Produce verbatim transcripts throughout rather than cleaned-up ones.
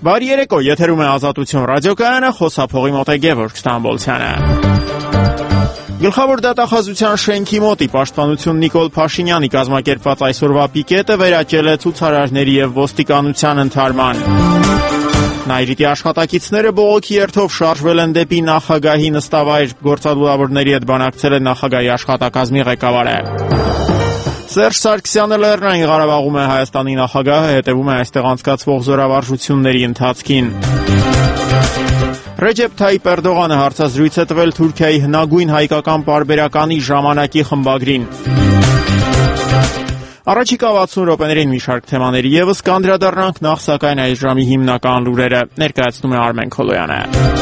Բարի երեկո, եթերում է Ազատություն ռադիոկայանը, խոսափողի մոտ է Գևորգ Ստամբոլցյանը։ Գլխավոր դատախազության շենքի մոտի պաշտպանություն Նիկոլ Փաշինյանի կազմակերպված այսօրվա պիկետը վերաճել է ցուցարարների եւ ոստիկանության ընդհարման։ Նայրիտի աշխատակիցները բողոքի երթով շարժվել են դեպի նախագահի նստավայր, գործադուլավորների հետ բանակցել է նախագահի աշխատակազմի ղեկավարը։ Սերժ Սարգսյանը Լեռնային Ղարաբաղում է Հայաստանի նախագահը, հետևում է այստեղ անցկացվող զորավարժությունների ընթացքին։ Ռեջեփ Թայիպ Էրդողանը հարցազրույց է տվել Թուրքիայի հնագույն հայկական պարբերականի ժամանակի խմբագրին։ Առաջիկա վաթսուն րոպեներին մի շարք թեմաների ևս կանդրադառնանք, նախ սակայն այս ժամի հիմնական լուրերը ներկայացնում է Արմեն Քոլոյանը։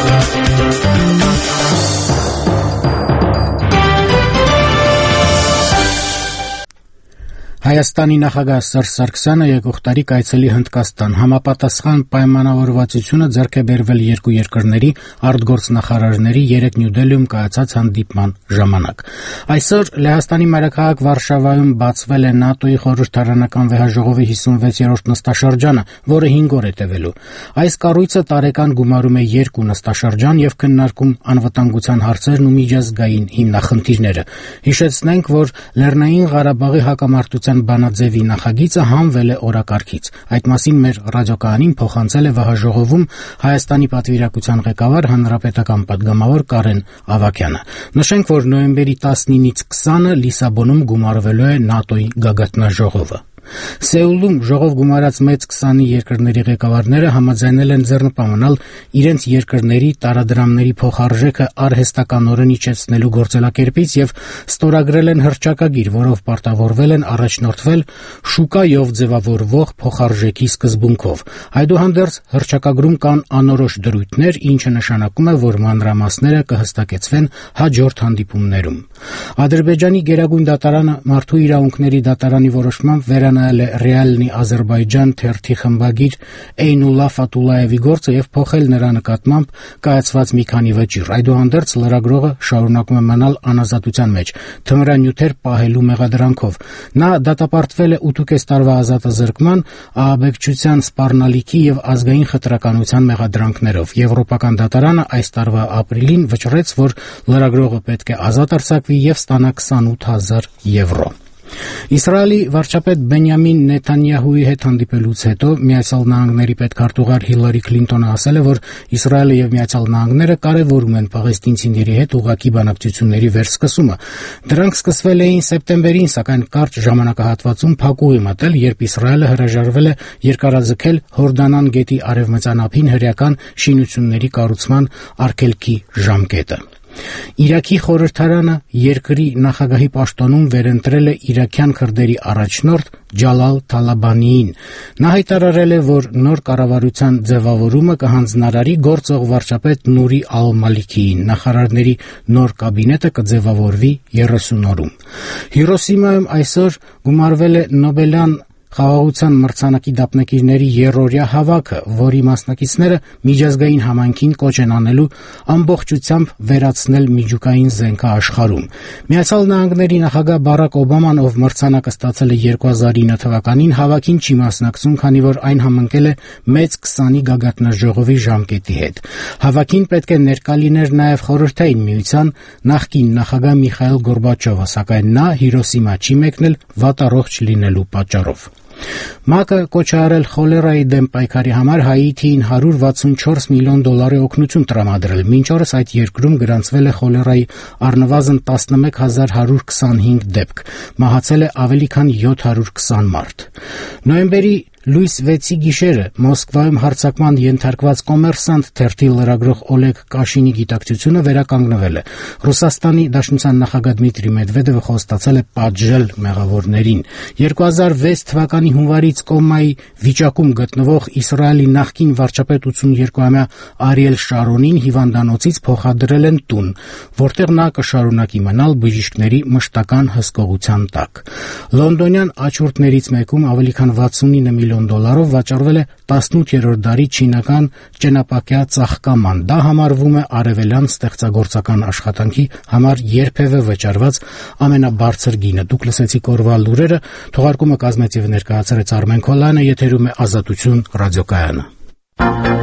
Հայաստանի նախագահ Սերժ Սարգսյանը եկող տարի կայցելի Հնդկաստան, համապատասխան պայմանավորվածությունը ձեռք է բերվել երկու երկրների արտգործնախարարների երեկ Նյու Դելիում կայացած հանդիպման ժամանակ։ Այսօր Լեհաստանի մայրաքաղաք Վարշավայում բացվել է ՆԱՏՕ-ի խորհրդարանական վեհաժողովի հիսունվեցերորդ նստաշրջանը, որը հինգ օր է տևելու։ Այս կառույցը տարեկան գումարում է երկու նստաշրջան եւ քննարկում անվտանգության հարցերն ու միջազգային հիմնախնդիրները։ Հիշեցնենք, որ Լեռնային Ղարաբաղի հակամարտության բանաձևի նախագիծը հանվել է օրակարգից։ Այդ մասին մեր ռադիոկայանին փոխանցել է վեհաժողովում Հայաստանի պատվիրակության ղեկավար հանրապետական պատգամավոր Կարեն Ավագյանը։ Նշենք, որ նոյեմբերի տասնինից քսանը Լիսաբոնում գումարվելու է ՆԱՏՕ-ի գագաթնաժողովը։ Սեուլում ժողով գումարած մեծ քսանի երկրների ղեկավարները համաձայնել են ձեռնպահանալ իրենց երկրների տարադրամների փոխարժեքը արհեստականորեն իջեցնելու գործելակերպից եւ ստորագրել են հռչակագիր, որով պարտավորվել են առաջնորդվել շուկայով ձևավորվող փոխարժեքի սկզբունքով։ Այդուհանդերձ հռչակագրում կան անորոշ դրույթներ, ինչը նշանակում է, որ մանրամասները կհստակեցվեն հաջորդ հանդիպումներում։ Ադրբեջանի գերագույն դատարանը մարդու իրավունքների դատարանի որոշմամբ վերանայել է Ռեալնի Ադրբեջան թերթի խմբագիր Էյնուլլա Ֆաթուլլայևի գործը եւ փոխել նրա նկատմամբ կայացված մի քանի վճիռ։ Այդուհանդերձ լրագրողը շարունակում է մնալ անազատության մեջ, թմրանյութեր պահելու մեղադրանքով։ Նա դատապարտվել է ութ տարվա ազատազրկման, ահաբեկչության սպառնալիքի եւ ազգային խտրականության մեղադրանքներով։ Եվրոպական դատարանը այս տարվա ապրիլին վճռեց, որ լրագրողը պետք է ազատ արձակվի եւ ստանա քսանութ հազար եվրո։ Իսրայելի վարչապետ Բենյամին Նեթանյահուի հետ հանդիպելուց հետո Միացյալ Նահանգների պետքարտուղար Հիլարի Քլինտոնը ասել է, որ Իսրայելը եւ Միացյալ Նահանգները կարեւորում են պաղեստինցիների հետ ուղղակի բանակցությունների վերսկսումը։ Դրանք սկսվել էին սեպտեմբերին, սակայն կարճ ժամանակահատվածում փակուղի մտել, երբ Իսրայելը հրաժարվել է երկարաձգել Հորդանան գետի արևմտյան ափին հրեական շինությունների կառուցման արգելքի ժամկետը։ Իրաքի խորհրդարանը երկրի նախագահի պաշտոնում վերընտրել է իրաքյան քրդերի առաջնորդ Ջալալ Թալաբանիին։ Նա հայտարարել է, որ նոր կառավարության ձևավորումը կհանձնարարի գործող վարչապետ Նուրի Ալ-Մալիքիին։ Նախարարների նոր կաբինետը կձևավորվի երեսուն օրում։ Հիրոսիմայում այսօր գումարվել է Նոբելյան խաղաղության մրցանակի դափնեկիրների երրորդյա հավաքը, որի մասնակիցները միջազգային համայնքին կոչ են անելու ամբողջությամբ վերացնել միջուկային զենքը աշխարհում։ Միացյալ Նահանգների նախագահ Բարակ Օբաման, ով մրցանակը ստացել է երկու հազար ինը թվականին, հավաքին չի մասնակցում, քանի որ այն համընկել է մեծ քսանի գագաթնաժողովի ժամկետի հետ։ Հավաքին պետք է ներկա լիներ նաև Խորհրդային Միության նախկին նախագահ Միխայիլ Գորբաչովը, սակայն նա Հիրոսիմա չի մեկնել վատառողջ լինելու պատճառով։ ՄԱԿ-ը կոչ է արել խոլերայի դեմ պայքարի համար Հայիթիին հարյուր վաթսունչորս միլիոն դոլարի օգնություն տրամադրել։ Մինչ օրս այդ երկրում գրանցվել է խոլերայի առնվազն տասնմեկ հազար հարյուր քսանհինգ դեպք։ Մահացել է ավելի քան յոթ հարյուր քսան մարդ։ Նոյեմբերի լույս վեցի գիշերը Մոսկվայում հարձակման ենթարկված Կոմերսանտ թերթի լրագրող Օլեգ Կաշինի գիտակցությունը վերականգնվել է։ Ռուսաստանի Դաշնության նախագահ Դմիտրի Մեդվեդևը խոստացել է պատժել մեղավորներին։ երկու հազար վեց թվականի հունվարից կոմայի վիճակում գտնվող Իսրայելի նախկին վարչապետ ութսուներկուամյա Արիել Շարոնին հիվանդանոցից փոխադրել են տուն, որտեղ նա կշարունակի մնալ բժիշկների մշտական հսկողության տակ։ Լոնդոնյան աչուրդներից մեկում ավելի քան վաթսունինը միլիոն դոլարով վաճառվել է տասնութերորդ դարի չինական ճենապակյա ծաղկաման։ Դա համարվում է արևելյան ստեղծագործական աշխատանքի համար երբևէ վճարված ամենաբարձր գինը։ Դուք լսեցիք օրվա լուրերը, թողարկումը կազմեց եւ ներկայացրեց Արմեն Քոլոյանը, եթերում է Ազատություն ռադիոկայանը։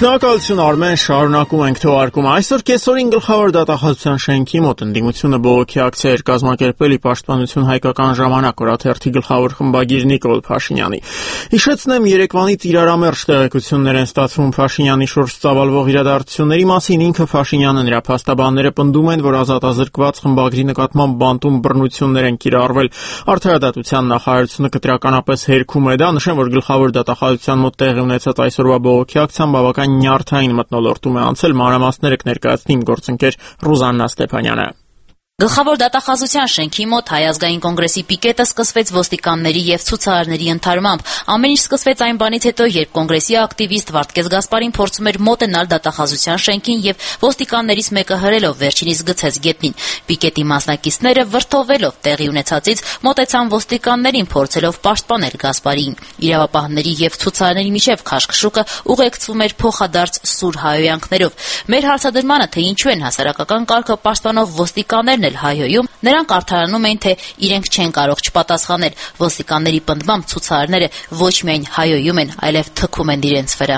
Շնորհակալություն Արմեն, շարունակում ենք թողարկումը։ Այսօր կեսօրին Գլխավոր դատախազության շենքի մոտ ընդդիմությունը բողոքի ակցիա էր կազմակերպել ի պաշտպանություն Հայկական ժամանակ օրաթերթի գլխավոր խմբագիր Նիկոլ Փաշինյանի։ Հիշեցնեմ, երեկվանից իրարամերժ տեղեկություններ են ստացվում Փաշինյանի շուրջ ծավալվող իրադարձությունների մասին։ Ինքը Փաշինյանը, նրա փաստաբանները պնդում են, որ ազատազրկված խմբագրի նկատմամբ բանտում բռնություններ են կիրառվել։ Արդարադատության նախարարությունը կտրականապես հերքում է դա։ Նշեմ, որ Գլխավոր դատախազության մոտ տեղի ունեցած այսօրվա բողոքի ակցիան բավական նյարդային մթնոլորտում է անցել, մանրամասները կներկայացնի իմ գործընկեր Ռուզաննա Ստեփանյանը։ Գլխավոր դատախազության շենքի մոտ Հայ ազգային կոնգրեսի պիկետը սկսվեց ոստիկանների եւ ցուցարարների ընդհարմամբ։ Ամեն ինչ սկսվեց այն բանից հետո, երբ կոնգրեսի ակտիվիստ Վարդգես Գասպարին փորձում էր մոտենալ դատախազության շենքին եւ ոստիկաններից մեկը հրելով վերջինիս գցեց գետնին։ Պիկետի մասնակիցները վրդովվելով տեղի ունեցածից մոտեցան ոստիկաններին, փորձելով պաշտպանել Գասպարին։ Իրավապահների եւ ցուցարարների միջև քաշքշուկը ուղեկցվում էր փոխադարձ սուր հայհոյանքներով։ Մեր հարցադրմանը, թե ինչու են հասարակական կարգը պաշտպանող ոստիկաններ հայհոյում, նրանք արդարանում էին, թե իրենք չեն կարող չպատասխանել։ Ոստիկանների պնդմամբ ցուցարարները ոչ միայն հայհոյում են, այլև թքում են իրենց վրա։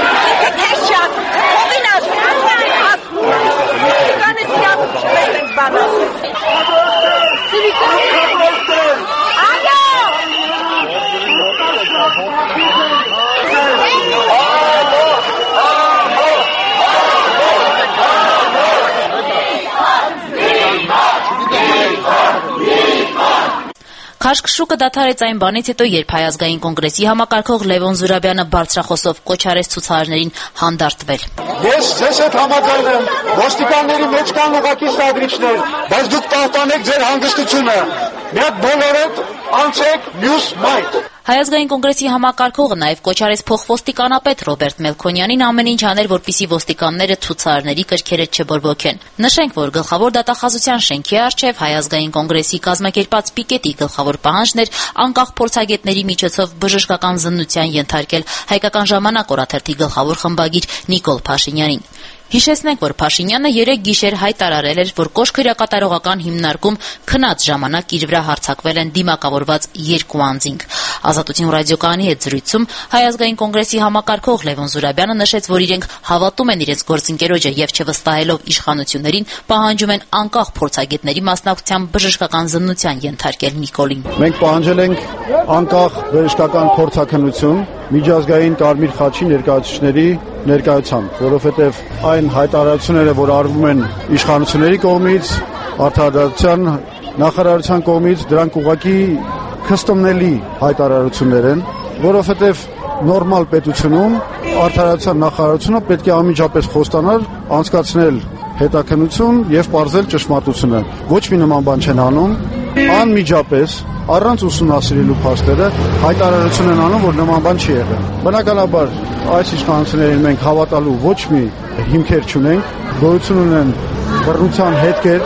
Քաշքշուկը դադարեց այն բանից հետո, երբ Հայ ազգային կոնգրեսի համակարգող Լևոն Զուրաբյանը բարձրախոսով կոչ արեց ցուցարարներին հանդարտվել։ Ես ձեզ հետ համաձայն եմ, ոստիկանների մեջ կան ուղղակի սադրիչներ, բայց դուք պահպանեք ձեր հանգստությունը։ Մի հատ բոլորդ անցեք մյուս մայթ։ Հայ ազգային կոնգրեսի համակարգողը նաև կոչ արեց փոխվոստիկանապետ Ռոբերտ Մելքոնյանին ամեն ինչ անել, որպեսզի ոստիկանները ցուցարարների կրքերը չբորբոքեն։ Նշենք, որ Գլխավոր դատախազության շենքի առջև Հայ ազգային կոնգրեսի կազմակերպած պիկետի գլխավոր պահանջն էր անկախ փորձագետների միջոցով բժշկական զննության ենթարկել Հայկական ժամանակ օրաթերթի գլխավոր խմբագիր Նիկոլ Փաշինյանին։ Հիշեցնենք, որ Փաշինյանը երեկ գիշեր հայտարարել էր, որ կոշտ քրեակատարողական հիմնարկում քնած ժամանակ իր վրա հարձակվել են դիմակավորված երկու անձինք։ Ազատություն ռադիոկայանի հետ զրույցում Հայ ազգային կոնգրեսի համակարգող Լևոն Զուրաբյանը նշեց, որ իրենք հավատում են իրենց գործընկերոջը եւ չվստահելով իշխանություններին պահանջում են անկախ փորձագետների մասնակցությամբ բժշկական զննության ենթարկել Նիկոլին։ Մենք պահանջել ենք անկախ բժշկական փորձաքննություն միջազգային Կարմիր խաչի ներկայացուցիչների ներկայությամբ, որովհետև այն հայտարարությունները, որ արվում են իշխանությունների կողմից, արդարադատության նախարարության կողմից, դրանք ուղղակի քստումնելի հայտարարություններ են, որովհետև նորմալ պետությունում արդարադատության նախարարությունը պետք է անմիջապես խոստանար անցկացնել հետաքննություն եւ պարզել ճշմարտությունը։ Ոչ մի նման բան չեն անում, անմիջապես առանց ուսումնասիրելու փաստերը հայտարարություն են անում, որ նման բան չի եղել։ Բնականաբար այս իշխանություններին մենք հավատալու ոչ մի հիմքեր չունենք, գոյություն ունեն բռնության հետքեր,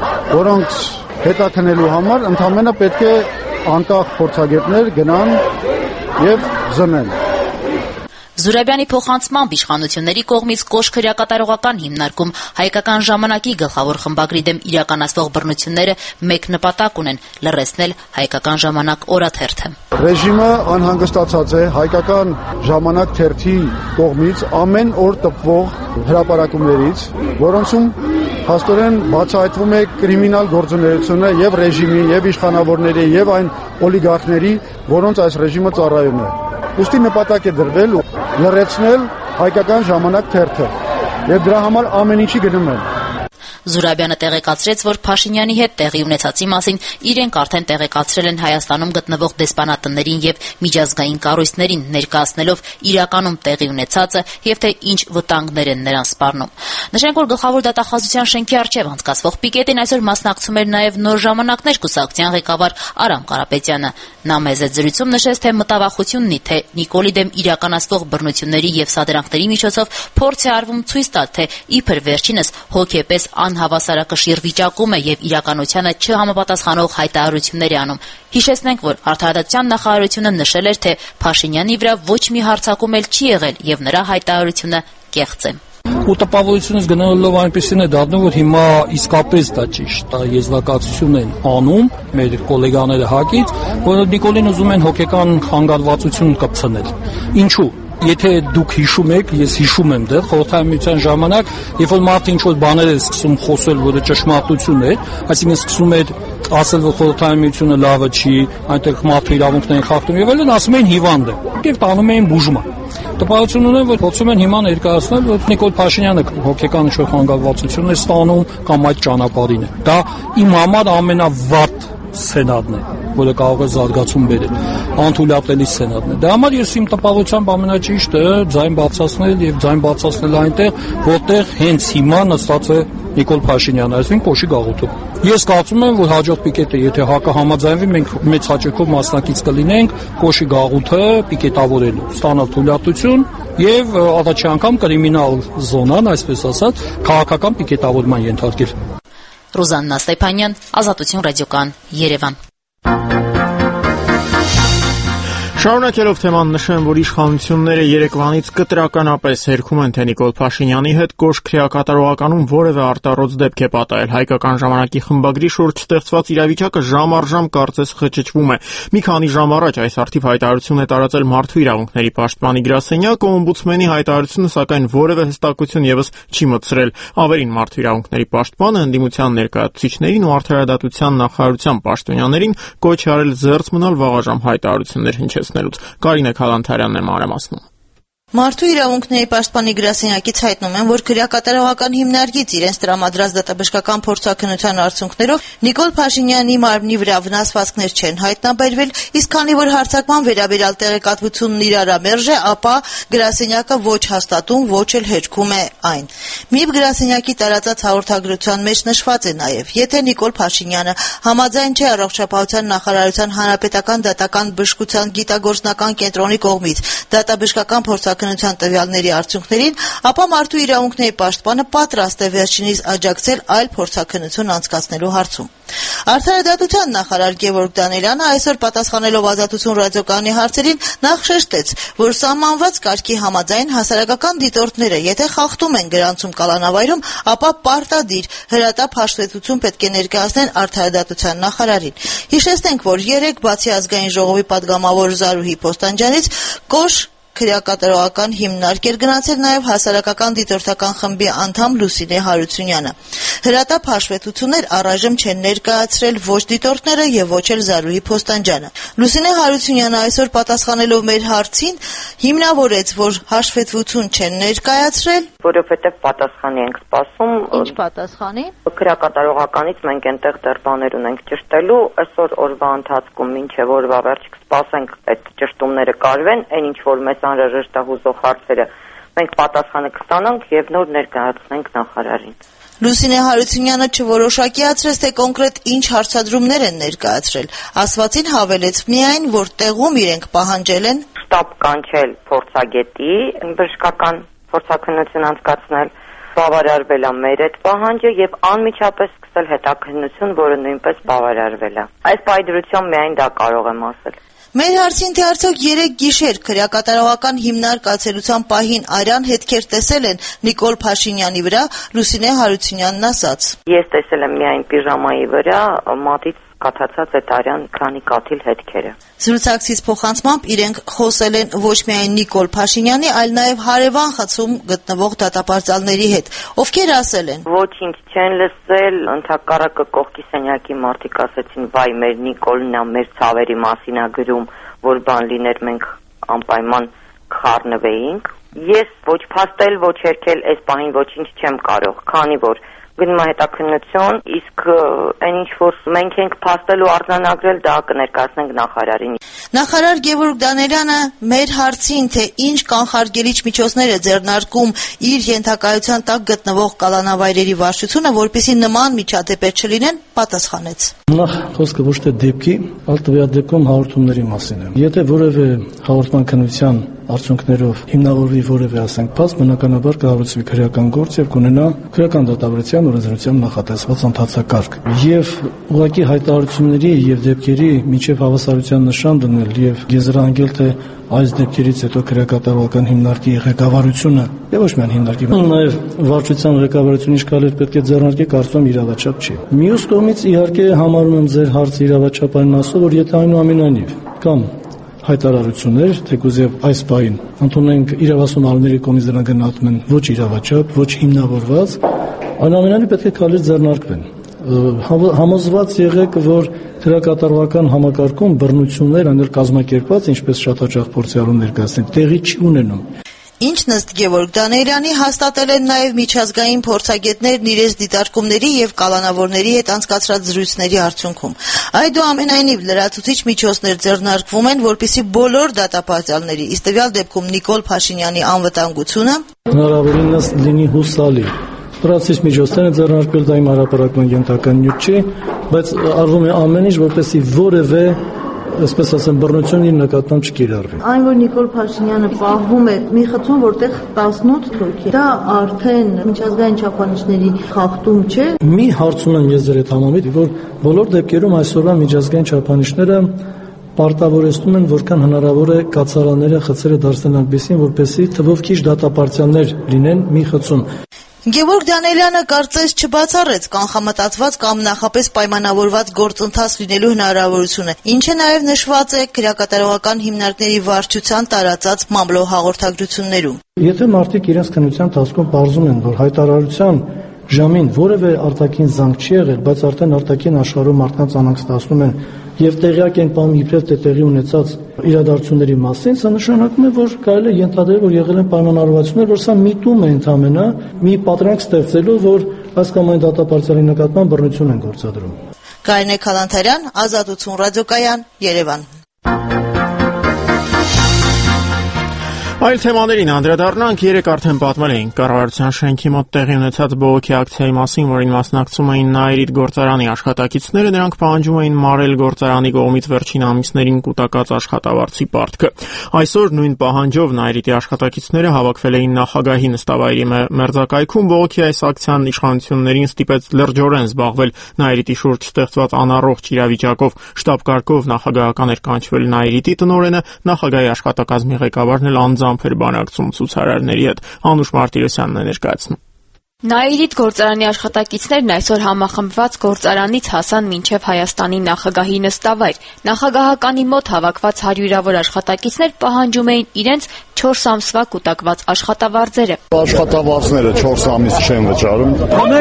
որոնց հետաքննելու համար ընդհանրապես պետք է անկախ փորձագետներ գնան եւ զննեն։ Զուրաբյանի փոխանցմամբ իշխանությունների կողմից կոշտ քրեակատարողական հիմնարկում Հայկական ժամանակի գլխավոր խմբագրի դեմ իրականացվող բռնությունները մեկ նպատակ ունեն՝ լռեցնել Հայկական ժամանակ օրաթերթը։ Ռեժիմը անհանգստացած է Հայկական ժամանակ թերթի կողմից ամեն օր տպվող հրապարակումներից, որոնցում հաստորեն բացահայտվում է կրիմինալ գործունեությունը եւ ռեժիմի, եւ իշխանավորների, եւ այն օլիգարխների, որոնց այս ռեժիմը ծառայում է։ Ուստի նպատակ է դրվել լռեցնել Հայկական ժամանակ թերթը եւ դրա համար ամեն ինչի գնում են։ Զուրաբյանը տեղեկացրեց, որ Փաշինյանի հետ տեղի ունեցածի մասին իրենք արդեն տեղեկացրել են Հայաստանում գտնվող դեսպանատներին եւ միջազգային կառույցներին, ներկայացնելով իրականում տեղի ունեցածը եւ թե ինչ վտանգներ են նրան սպառնում։ Նշենք, որ Գլխավոր դատախազության շենքի առջև անցկացվող պիկետին այսօր մասնակցում էր նաեւ Նոր ժամանակներ կուսակցության ղեկավար Արամ Կարապետյանը։ Նա մեզ հետ զրույցում նշեց, թե մտավախությունն ունի, թե Նիկոլի դեմ իրականացվող բռնությունների եւ սադրանքների միջոցով փորձ է արվում ցույց տալ, թե իբր վերջինս հոգեպես անհավասարակշիռ վիճակում է եւ իրականությանը չհամապատասխանող հայտարարություններ է անում։ Հիշեցնենք, որ Արդարադատության նախարարությունը նշել էր, թե Փաշինյանի վրա ոչ մի հարձակում էլ չի եղել եւ նրա հայտարարությունը կեղծ է։ Ու տպավորությունից գնալով այնպեսին է դառնում, որ հիմա իսկապես դա ճիշտ է, եզրակացություն են անում մեր գոլեգաները ՀԱԿ-ից, որ Նիկոլին ուզում են հոգեկան խանգարվածություն կպցնել։ Ինչու՞։ Եթե դուք հիշում եք, ես հիշում եմ դեռ խորհրդային միության ժամանակ, երբ որ մարդը ինչ որ բաներ է սկսում խոսել, որը ճշմարտություն է, այսինքն սկսում է ասել, որ խորհրդային միությունը լավը չի, այնտեղ մարդու իրավունքներ են խախտում եւ այլն, ասում էին հիվանդ է եւ տանում էին բուժման։ Տպավորություն ունեմ, որ փորձում են հիմա ներկայացնել, որ Նիկոլ Փաշինյանը հոգեկան ինչ-որ խանգարվածություն է ստանում կամ այդ ճանապարհին է։ Դա իմ համար ամենավատ սենատն է, որը կարող է զարգացում բերել, անթույլատելի սենատն է։ Դա համար ես իմ տպավորությամբ ամենաճիշտը ձայն բացացնել եւ ձայն բացացնել այնտեղ, որտեղ հենց հիմա նստած է Նիկոլ Փաշինյանը, այսինքն Կոշի գաղութում։ Ես կարծում եմ, որ հաջորդ պիկետը, եթե հակը համաձայնվի, մենք մեծ հաճույքով մասնակից կլինենք Կոշի գաղութը պիկետավորելու, ստանալ թույլատություն եւ առաջի անգամ կրիմինալ զոնան, այսպես ասած, քաղաքական պիկետավորման ենթարկել։ Ռուզաննա Ստեփանյան, Ազատություն ռադիոկան, Երևան։ Շարունակելով թեման նշեմ, որ իշխանությունները երեկվանից կտրականապես հերքում են, թե Նիկոլ Փաշինյանի հետ Կոշ քրեակատարողականում որևէ արտառոց դեպք է պատահել։ Հայկական ժամանակի խմբագրի շուրջ ստեղծված իրավիճակը ժամ առ ժամ կարծես խճճվում է։ Մի քանի ժամ առաջ այս արդիվ հայտարարություն է տարածել Մարդու իրավունքների պաշտպանի գրասենյակը, օմբուդսմենի հայտարարությունը սակայն որևէ հստակություն եւս չի մտցրել։ Ավերին Մարդու իրավունքների պաշտպանը ընդդիմության ներկայացուցիչներին ու արդարադատության նախարարության պաշտոնյաներին կոչ է արել զերծ մնալ վաղաժամ հայտարարություններ հնչեցնել։ Կարինե Քալանթարյանն է մանրամասնում։ Մարդու իրավունքների պաշտպանի գրասենյակից հայտնում են, որ քրեակատարողական հիմնարկից իրենց տրամադրած դատաբժշկական փորձաքննության արդյունքներով Նիկոլ Փաշինյանի մարմնի վրա վնասվածքներ չեն հայտնաբերվել, իսկ քանի որ հարձակման վերաբերյալ տեղեկատվությունն իրարամերժ է, ապա գրասենյակը ոչ հաստատում, ոչ էլ հերքում է այն։ ՄԻՊ գրասենյակի տարածած հաղորդագրության մեջ նշված է նաև, եթե Նիկոլ Փաշինյանը համաձայն չէ առողջապահության նախարարության հանրապետական դատական բժշկության գիտագործնական կենտրոնի կողմից դատաբժշկական փորձաքննության տվյալների արդյունքներին, ապա Մարդու իրավունքների պաշտպանը պատրաստ է վերջինիս աջակցել այլ փորձաքննություն անցկացնելու հարցում։ Արդարադատության նախարար Գևորգ Դանիելյանը այսօր պատասխանելով Ազատություն ռադիոկայանի հարցերին նախ շեշտեց, որ սահմանված կարգի համաձայն հասարակական դիտորդները, եթե խախտում են գրանցում կալանավայրում, ապա պարտադիր հրատապ հաշվետվություն պետք է ներկայացնեն արդարադատության նախարարին։ Հիշեցնենք, որ երեկ բացի ազգային ժողովի падգամավոր Զարուհի Փոստանջյանից Կոշ քրեակատարողական հիմնարկ էր գնացել նաև հասարակական դիտորդական խմբի անդամ Լուսինե Հարությունյանը։ Հրատապ հաշվետվություններ առայժմ չեն ներկայացրել ոչ դիտորդները եւ ոչ էլ Զարուհի Փոստանջյանը։ Լուսինե Հարությունյանը այսօր պատասխանելով մեր հարցին հիմնավորեց, որ հաշվետվություն չեն ներկայացրել, որովհետեւ պատասխանի ենք սպասում։ Ինչ պատասխանի։ Քրեակատարողականից մենք այնտեղ դեռ բաներ ունենք ճշտելու, այսօր օրվա ընթացքում մինչեւ օրվա վերջ կսպասենք այդ ճշտումները կարվեն, այն ինչ որ մեզ անհրաժեշտ է հուզող հարցերը մենք պատասխանը կստանանք եւ նոր ներկայացնենք նախարարին։ Լուսինե Հարությունյանը չորոշակիացրեց, թե կոնկրետ ինչ հարցադրումներ են ներկայացրել։ Ասվածին հավելեց միայն, որ տեղում իրենք պահանջել են շտաբ կանչել փորձագետի, բժշկական փորձաքննություն անցկացնել, բավարարվել է մեր այդ պահանջը եւ անմիջապես սկսել հետաքննություն, որը նույնպես բավարարվել է։ Այս պայդրությամբ միայն դա կարող եմ ասել։ Մեր հարցին թե արդյոք երեք գիշեր քրեակատարողական հիմնարկ ացելության պահին արյան հետքեր տեսել են Նիկոլ Փաշինյանի վրա, Լուսինե Հարությունյանն ասաց. Ես տեսել եմ միայն պիժամայի վրա մատից կաթացած այդ արյան քանի կաթիլ հետքերը։ Զրուցակցից փոխանցմամբ իրենք խոսել են ոչ միայն Նիկոլ Փաշինյանի, այլ նաև հարևան խցում գտնվող դատապարտյալների հետ, ովքեր ասել են. Ոչինչ չեն լսել, ընդհակառակը կողքի սենյակի մարդիկ ասեցին, վայ, մեր Նիկոլն է, մեր ցավերի մասին է գրում, որ բան լիներ մենք անպայման կխառնվեինք։ Ես ոչ փաստել, ոչ հերքել այս պահին ոչինչ չեմ կարող, քանի որ գնում է հետաքննություն, իսկ այն ինչ որ մենք ենք փաստել ու արձանագրել, դա կներկայացնենք նախարարին։ Նախարար Գևորգ Դանիելյանը մեր հարցին, թե ինչ կանխարգելիչ միջոցներ է ձեռնարկում իր ենթակայության տակ գտնվող կալանավայրերի վարչությունը, որպեսզի նման միջադեպեր չլինեն, պատասխանեց. Նախ խոսքը ոչ թե դեպքի, այլ տվյալ դեպքում հաղորդումների մասին է։ Եթե որևէ հաղորդման քննության արդյունքներով հիմնավորվի որևէ ասենք փաստ, բնականաբար կառուցվի քրեական գործ եւ կունենա քրեական դատավարության օրենսդրությամբ նախատեսված ընթացակարգ։ Եվ ուղղակի հայտարարությունների եւ դեպքերի միջև հավասարության նշան դնել եւ եզրահանգել, թե այս դեպքերից հետո քրեակատարողական հիմնարկի ղեկավարությունը եւ ոչ միայն հիմնարկի, նաեւ վարչության ղեկավարությունը ինչքան պետք է ձեռնարկի, կարծում եմ իրավաչափ չի։ Մյուս կողմից իհարկե համարում եմ ձեր հարցը իրավաչափային մասով, որ եթե այնուամենայնիվ կամ հայտարարություններ, թեկուզ եւ այս բային ընդունենք իրավասուն արմերի կողմից դրան գնահատում են ոչ իրավաչափ, ոչ հիմնավորված, այնուամենայնիվ պետք է քալից ձեռնարկվեն։ Համոզված եղեք, որ դրակատարողական համակարգում բռնություններ անել կազմակերպված, ինչպես շատ հաճախ փորձառուն ներկայացնել, տեղի չի ունենում։ Ինչն ըստ Գևորգ Դանիելյանի հաստատել են նաև միջազգային փորձագետներն իրենց դիտարկումների եւ կալանավորների հետ անցկացրած զրույցների արդյունքում։ Այդուամենայնիվ լրացուցիչ միջոցներ ձեռնարկվում են, որպեսզի բոլոր դատապարտյալների, ըստ տվյալ դեպքում Նիկոլ Փաշինյանի անվտանգությունը հնարավորինս լինի հուսալի։ Լրացուցիչ միջոցներ են ձեռնարկվել, դա իմ հարաբերական ենթական նյութ չի, բայց արվում է ամեն ինչ, որպեսզի որևէ այսպես ասեմ, բռնություն իր նկատմամբ չկիրառվի։ Այն, որ Նիկոլ Փաշինյանը պահվում է մի խցում, որտեղ տասնութ թուրքի, դա արդեն միջազգային չափանիշների խախտում չէ։ Մի հարցում եմ ես ձեր հետ համամիտ, որ բոլոր դեպքերում այսօրվա միջազգային չափանիշները պարտավորեցնում են, որքան հնարավոր է կացարանները, խցերը դարձնել այնպեսին, որպեսզի թվով քիչ դատապարտյալներ լինեն մի խցում։ Գևորգ Դանիելյանը կարծես չբացառեց կանխամտածված կամ նախապես պայմանավորված գործընթաց լինելու հնարավորությունը, ինչը նաև նշված է քրեակատարողական հիմնարկների վարչության տարածած մամլո հաղորդագրություններում։ Եթե մարդիկ իրենց քննության ընթացքում պարզում են, որ հայտարարության ժամին որևէ արտաքին զանգ չի եղել, բայց արդեն արտաքին աշխարհում մարդկանց անհանգստացնում են եւ տեղյակ են պահում իբրև թե տեղի ունեցած իրադարձությունների մասին, սա նշանակում է, որ կարելի է ենթադրել, որ եղել են պայմանավորվածություններ, որ սա միտում է ընդհանրապես մի պատրանք ստեղծելու, որ այս կամ այն դատապարտյալի նկատմամբ բռնություն են գործադրում։ Կարինե Քալանթարյան, Ազատություն ռադիոկայան, Երևան։ Այլ թեմաներին անդրադառնանք, երեք արդեն պատմել էինք կառավարության շենքի մոտ տեղի ունեցած բողոքի ակցիայի մասին, որին մասնակցում էին Նաիրիդ գործարանի աշխատակիցները, նրանք պահանջում էին մարել գործարանի կողմից վերջին ամիսներին կուտակած աշխատավարձի պարտքը։ Այսօր նույն պահանջով Նաիրիդի աշխատակիցները հավաքվել էին նախագահի նստավայրի մերձակայքում, բողոքի այս ակցիան իշխանություններին ստիպեց լրջորեն զբաղվել Նաիրիդի շուրջ ստեղծված անառողջ իրավիճակով։ Շտաբ կարգով նախագահական էր կանչվել Նաիրիդի տնօրենը, նախագահի աշխատակազմի ղեկավարն էլ անձամբ էր բանակցում ցուցարարների հետ։ Անուշ Մարտիրոսյանն է ներկայացնում։ Նաիրիդ գործարանի աշխատակիցներն այսօր համախմբված գործարանից հասան մինչև Հայաստանի նախագահի նստավայր։ Նախագահականի մոտ հավաքված հարյուրավոր աշխատակիցներ պահանջում էին իրենց չորս ամսվա կուտակված աշխատավարձերը։ Աշխատավարձները չորս ամիս չեն վճարում։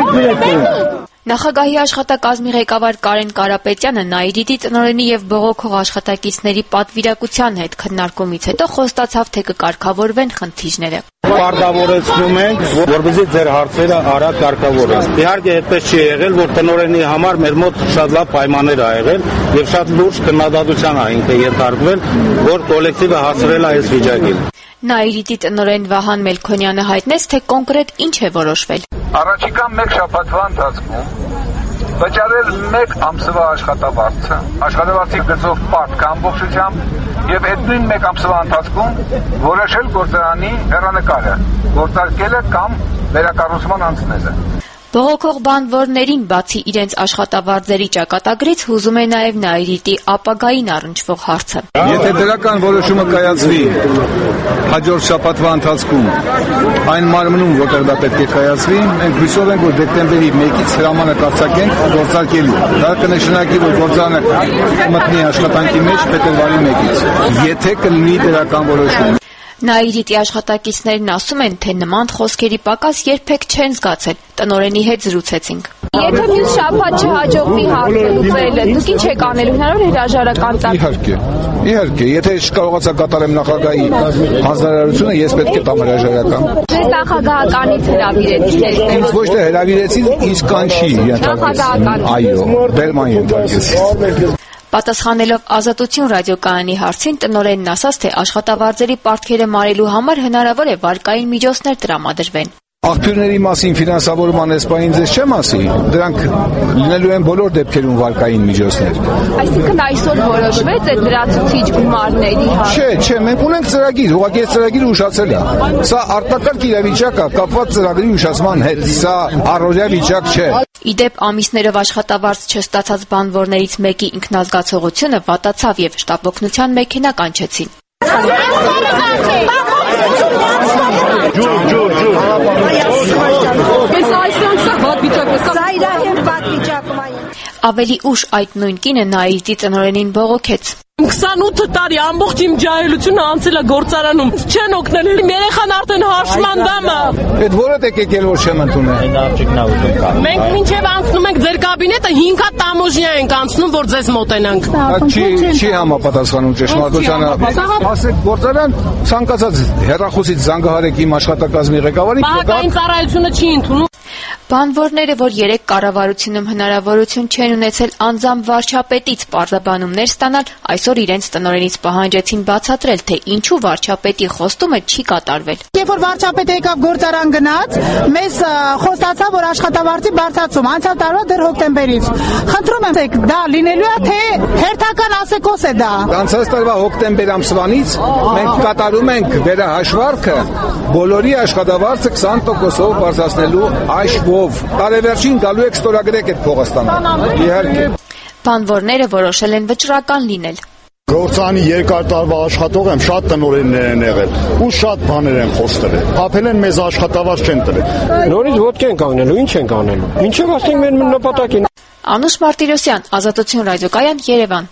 Նախագահի աշխատակազմի ղեկավար Կարեն Կարապետյանը Նաիրիդի տնօրենի եւ բողոքող աշխատակիցների պատվիրակության հետ քննարկումից հետո խոստացավ, թե կկարգավորվեն խնդիրները։ Պարտավորեցնում ենք, որպեսզի ձեր հարցերը արագ կարգավորեն։ Իհարկե, այդպես չի եղել, որ տնօրենի համար մեր մոտ շատ լավ պայմաններ ա եղել եւ շատ լուրջ քննադատության ա ինքը ենթարկվել, որ կոլեկտիվը հասրել է այս վիճակին։ Նաիրիդի տնօրեն Վահան Մելքոնյանը հայտնեց, թե կոնկրետ ինչ է որոշվել։ Առաջիկա մեկ շաբաթվա ընթացքում վճարել մեկ ամսվա աշխատավարձը, աշխատավարձի գծով պարտք ամբողջությամբ եւ այդ նույն մեկ ամսվա ընթացքում որոշել գործարանի հեռանկարը, գործարկելը կամ վերակառուցման անցնելը։ Բողոքող բանվորներին բացի իրենց աշխատավարձերի ճակատագրից հուզում է նաև Նաիրիդի ապագային առնչվող հարցը։ Եթե դրական որոշումը կայացվի հաջորդ շաբաթվա ընթացքում այն մարմնում, որտեղ դա պետք է կայացվի, մենք հույսով ենք, որ դեկտեմբերի մեկից հրամանը կարձակենք գործարկելու։ Դա կնշանակի, որ գործարանը մտնի աշխատանքի մեջ փետրվարի մեկից, եթե կլինի դրական որոշում։ Նաիրիդի աշխատակիցներն ասում են, թե նման խոսքերի պակաս երբեք չեն զգացել։ Տնօրենի հետ զրուցեցինք։ Եթե մյուս շաբաթ չհաջողվի հարցը լուծելը, դուք ինչ եք անելու, հնարավոր հրաժարական տալ։ Իհարկե, իհարկե, եթե չկարողացա կատարեմ նախագահի հանձնարարությունը, ես պետք է տամ հրաժարական։ Ձեզ նախագահականից հրավիրեցին։ Ինձ ոչ թե հրավիրեցին, ինձ կանչի ենթարկեցին։ Այո, բերման ենթարկեցին։ Պատասխանելով Ազատություն ռադիոկայանի հարցին, տնօրենն ասաց, թե աշխատավարձերի պարտքերը մարելու համար հնարավոր է վարկային միջոցներ տրամադրվեն։ Աղբյուրների մասին ֆինանսավորման էսպային ձեզ չեմ ասի, դրանք լինելու են բոլոր դեպքերում վարկային միջոցներ։ Այսինքն այսօր որոշվեց այդ լրացուցիչ գումարների հարցը։ Չէ, չէ, մենք ունենք ծրագիր, ուղղակի այս ծրագիրը ուշացել է։ Սա արտակարգ իրավիճակ է, կապված ծրագրի ուշացման հետ, սա առօրյա վիճակ չէ։ Իդեպ ամիսներով աշխատավարձ չստացած բանվորներից մեկի ինքնազգացողությունը վատացավ եւ շտապ օգնության մեքենա կանչեցին։ Ջուր, ջուր, ջուր։ Ավելի ուշ այդ նույն կինը Նաիրիտի տնօրենին բողոքեց. քսանութ տարի ամբողջ իմ ջահելությունը անցել է գործարանում։ Չեն օգնել։ Իմ երեխան արդեն հաշմանդամ է։ Այդ որը եք եկել որ չեմ ընդունել։ Մենք մինչև անցնում ենք ձեր կաբինետը հինգ հատ տամոժնիա ենք անցնում, որ ձեզ մոտենանք։ Չի չի համապատասխանում ճշմարտությանը։ Ասեք գործարան ցանկացած հեռախոսից զանգահարեք իմ աշխատակազմի ղեկավարին։ Բանակային ծառայությունը չի ընդունում։ Բանվորները, որ երեք կառավարությունում հնարավորություն չեն ունեցել անձամբ վարչապետից պարզաբանումներ ստանալ, այսօր իրենց տնօրենից պահանջեցին բացատրել, թե ինչու վարչապետի խոստումը չի կատարվել։ Երբ որ վարչապետը եկավ գործարան գնաց, մեզ խոստացավ, որ աշխատավարձի բարձրացում անցյալ տարվա դեռ հոկտեմբերից։ Խնդրում եմ, դա լինելու է, թե հերթական ասեկոս է դա։ Անցած տարվա հոկտեմբեր ամսվանից մենք կատարում ենք վերահաշվարկը բոլորի աշխատավարձը քսան տոկոսով բարձրացնելու հաշվով։ Տարեվերջին գալու եք ստորագրեք այդ փողը ստանալ։ Իհարկե։ Բանվորները որոշել են վճռական լինել։ Գործարանի երկար տարվա աշխատող եմ, շատ տնօրեններ են եղել ու շատ բաներ են խոստել։ Փափել են մեզ աշխատավարձ չեն տվել։ Նորից ոտք են կանգնելու, ինչ են կանելու։ Ինչով ասենք մեր նպատակին։ Անուշ Մարտիրոսյան, Ազատություն ռադիոկայան, Երևան։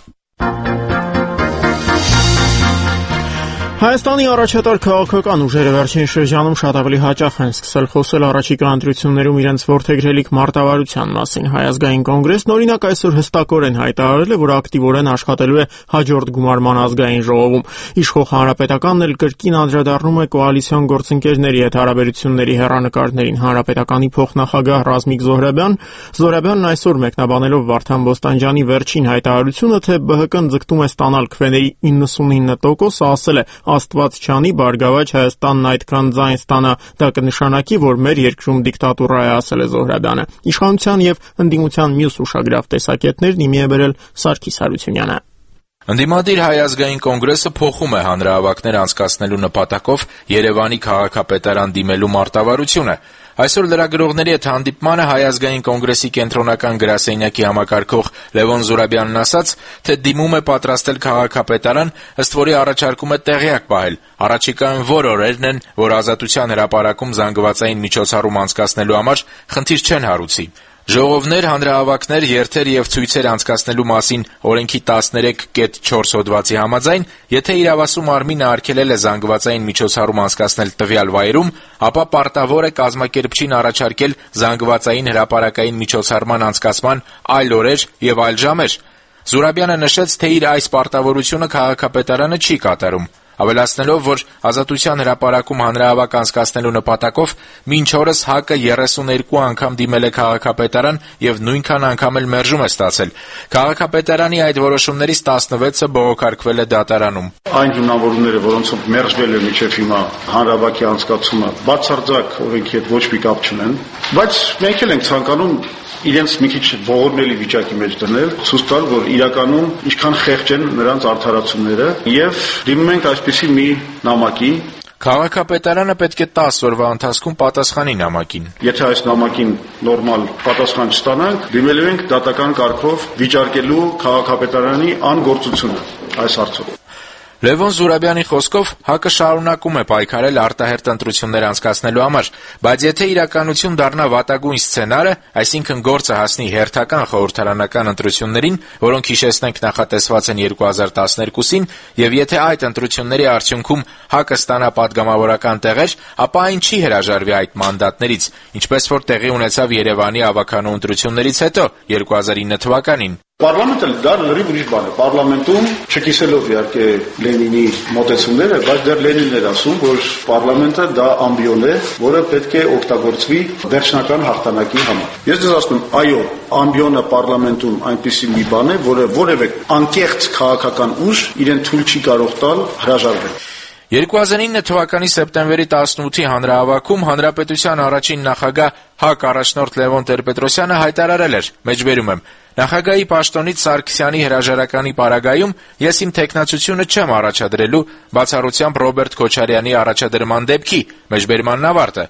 Հայաստանի առաջատար քաղաքական ուժերը վերջին շրջանում շատ ավելի հաճախ են սկսել խոսել առաջիկա ընտրություններում իրենց որդեգրելիք մարտավարության մասին։ Հայ ազգային կոնգրեսն օրինակ այսօր հստակորեն հայտարարել է, որ ակտիվորեն աշխատելու է հաջորդ գումարման ազգային ժողովում։ Իշխող Հանրապետականն էլ կրկին անդրադառնում է կոալիցիոն գործընկերների հետ հարաբերությունների հեռանկարներին։ Հանրապետականի փոխնախագահ Ռազմիկ Զոհրաբյան Զոհրաբյանն այսօր մեկնաբանելով Վարդան Բոստանջյանի վերջին հայտարարությունը, թե ԲՀԿ-ն ձգտում է ստանալ քվեների իննսունինը տոկոս, ասել է. Աստված չանի, Բարգավաճ Հայաստանն այդքան ձայն ստանա, դա կնշանակի, որ մեր երկրում դիկտատուրա է, ասել է Զոհրաբյանը։ Իշխանության եւ ընդդիմության մյուս ուշագրավ տեսակետներն իմի է բերել Սարգիս Հարությունյանը։ Ընդդիմադիր Հայ ազգային կոնգրեսը փոխում է հանրահավաքներ անցկացնելու նպատակով Երևանի քաղաքապետարան դիմելու մարտավարությունը։ Այսօր լրագրողների հետ հանդիպմանը Հայ ազգային կոնգրեսի կենտրոնական գրասենյակի համակարգող Լևոն Զուրաբյանն ասաց, թե դիմում է պատրաստել քաղաքապետարան, ըստ որի առաջարկում է տեղյակ պահել առաջիկայում որ օրերն են, որ Ազատության հրապարակում զանգվածային միջոցառում անցկացնելու համար խնդիր չեն հարուցի։ Ժողովներ, հանրահավաքներ, երթեր եւ ցույցեր անցկացնելու մասին օրենքի տասներեք կետ չորս հոդվածի համաձայն, եթե իրավասու մարմինը արգելել է զանգվածային միջոցառում անցկացնել տվյալ վայրում, ապա պարտավոր է կազմակերպչին առաջարկել զանգվածային հրապարակային միջոցառման անցկացման այլ օրեր եւ այլ ժամեր։ Զուրաբյանը նշեց, թե իր այս պարտավորությունը քաղաքապետարանը չի կատարում, ավելացնելով, որ Ազատության հրապարակում հանրահավաք անցկացնելու նպատակով մինչ օրս ՀԱԿ-ը երեսուներկու անգամ դիմել է քաղաքապետարան եւ նույնքան անգամ էլ մերժում է ստացել։ Քաղաքապետարանի այդ որոշումներից տասնվեցը բողոքարկվել է դատարանում։ Այն հիմնավորումները, որոնցով մերժվել է մինչև հիմա հանրահավաքի անցկացումը, բացարձակ օրենքի հետ ոչ մի կապ չունեն, բայց մենք էլ ենք ցանկանում իրենց մի քիչ ողորմելի վիճակի մեջ դնել, ցույց տալ, որ իրականում ինչքան խեղճ են նրանց արդարացումները եւ դիմում ենք այսպիսի մի նամակի։ Քաղաքապետարանը պետք է տասը օրվա ընթացքում պատասխանի նամակին։ Եթե այս նամակին նորմալ պատասխան չստանանք, դիմելու ենք դատական կարգով վիճարկելու քաղաքապետարանի անգործությունը այս հարցով։ Լևոն Զուրաբյանի խոսքով ՀԱԿ-ը շարունակում է պայքարել արտահերթ ընտրություններ անցկացնելու համար, բայց եթե իրականություն դառնա վատագույն սցենարը, այսինքն գործը հասնի հերթական խորհրդարանական ընտրություններին, որոնք հիշեցնենք նախատեսված են երկու հազար տասներկուսին, եւ եթե այդ ընտրությունների արդյունքում ՀԱԿ-ը ստանա падգամավորական տեղեր, ապա այն չի հրաժարվի այդ մանդատներից, ինչպես որ տեղի ունեցավ Երևանի ավականու ընտրություններից հետո երկու հազար ինը թվականին։ Պարլամենտը դա լրիվ ուրիշ բան է։ Պարլամենտում չկիսելով իհարկե Լենինի մոտեցումները, բայց դեռ Լենինն էր ասում, որ պարլամենտը դա ամբիոն է, որը պետք է օգտագործվի վերջնական հաղթանակի համար։ Ես ձեզ ասում եմ, այո, ամբիոնը պարլամենտում այնպիսի մի բան է, որը որևէ անկեղծ քաղաքական ուժ իրեն թույլ չի կարող տալ հրաժարվել։ երկու հազար ինը թվականի սեպտեմբերի տասնութի հանրահավաքում Հանրապետության առաջին նախագահ ՀԱԿ առաջնորդ Լևոն Տեր-Պետրոսյանը հայտարարել էր. մեջբերում եմ. Նախագահի պաշտոնից Սարգսյանի հրաժարականի պարագայում ես իմ թեկնածությունը չեմ առաջադրելու բացառությամբ Ռոբերտ Քոչարյանի առաջադրման դեպքի, մեջբերմանն ավարտը։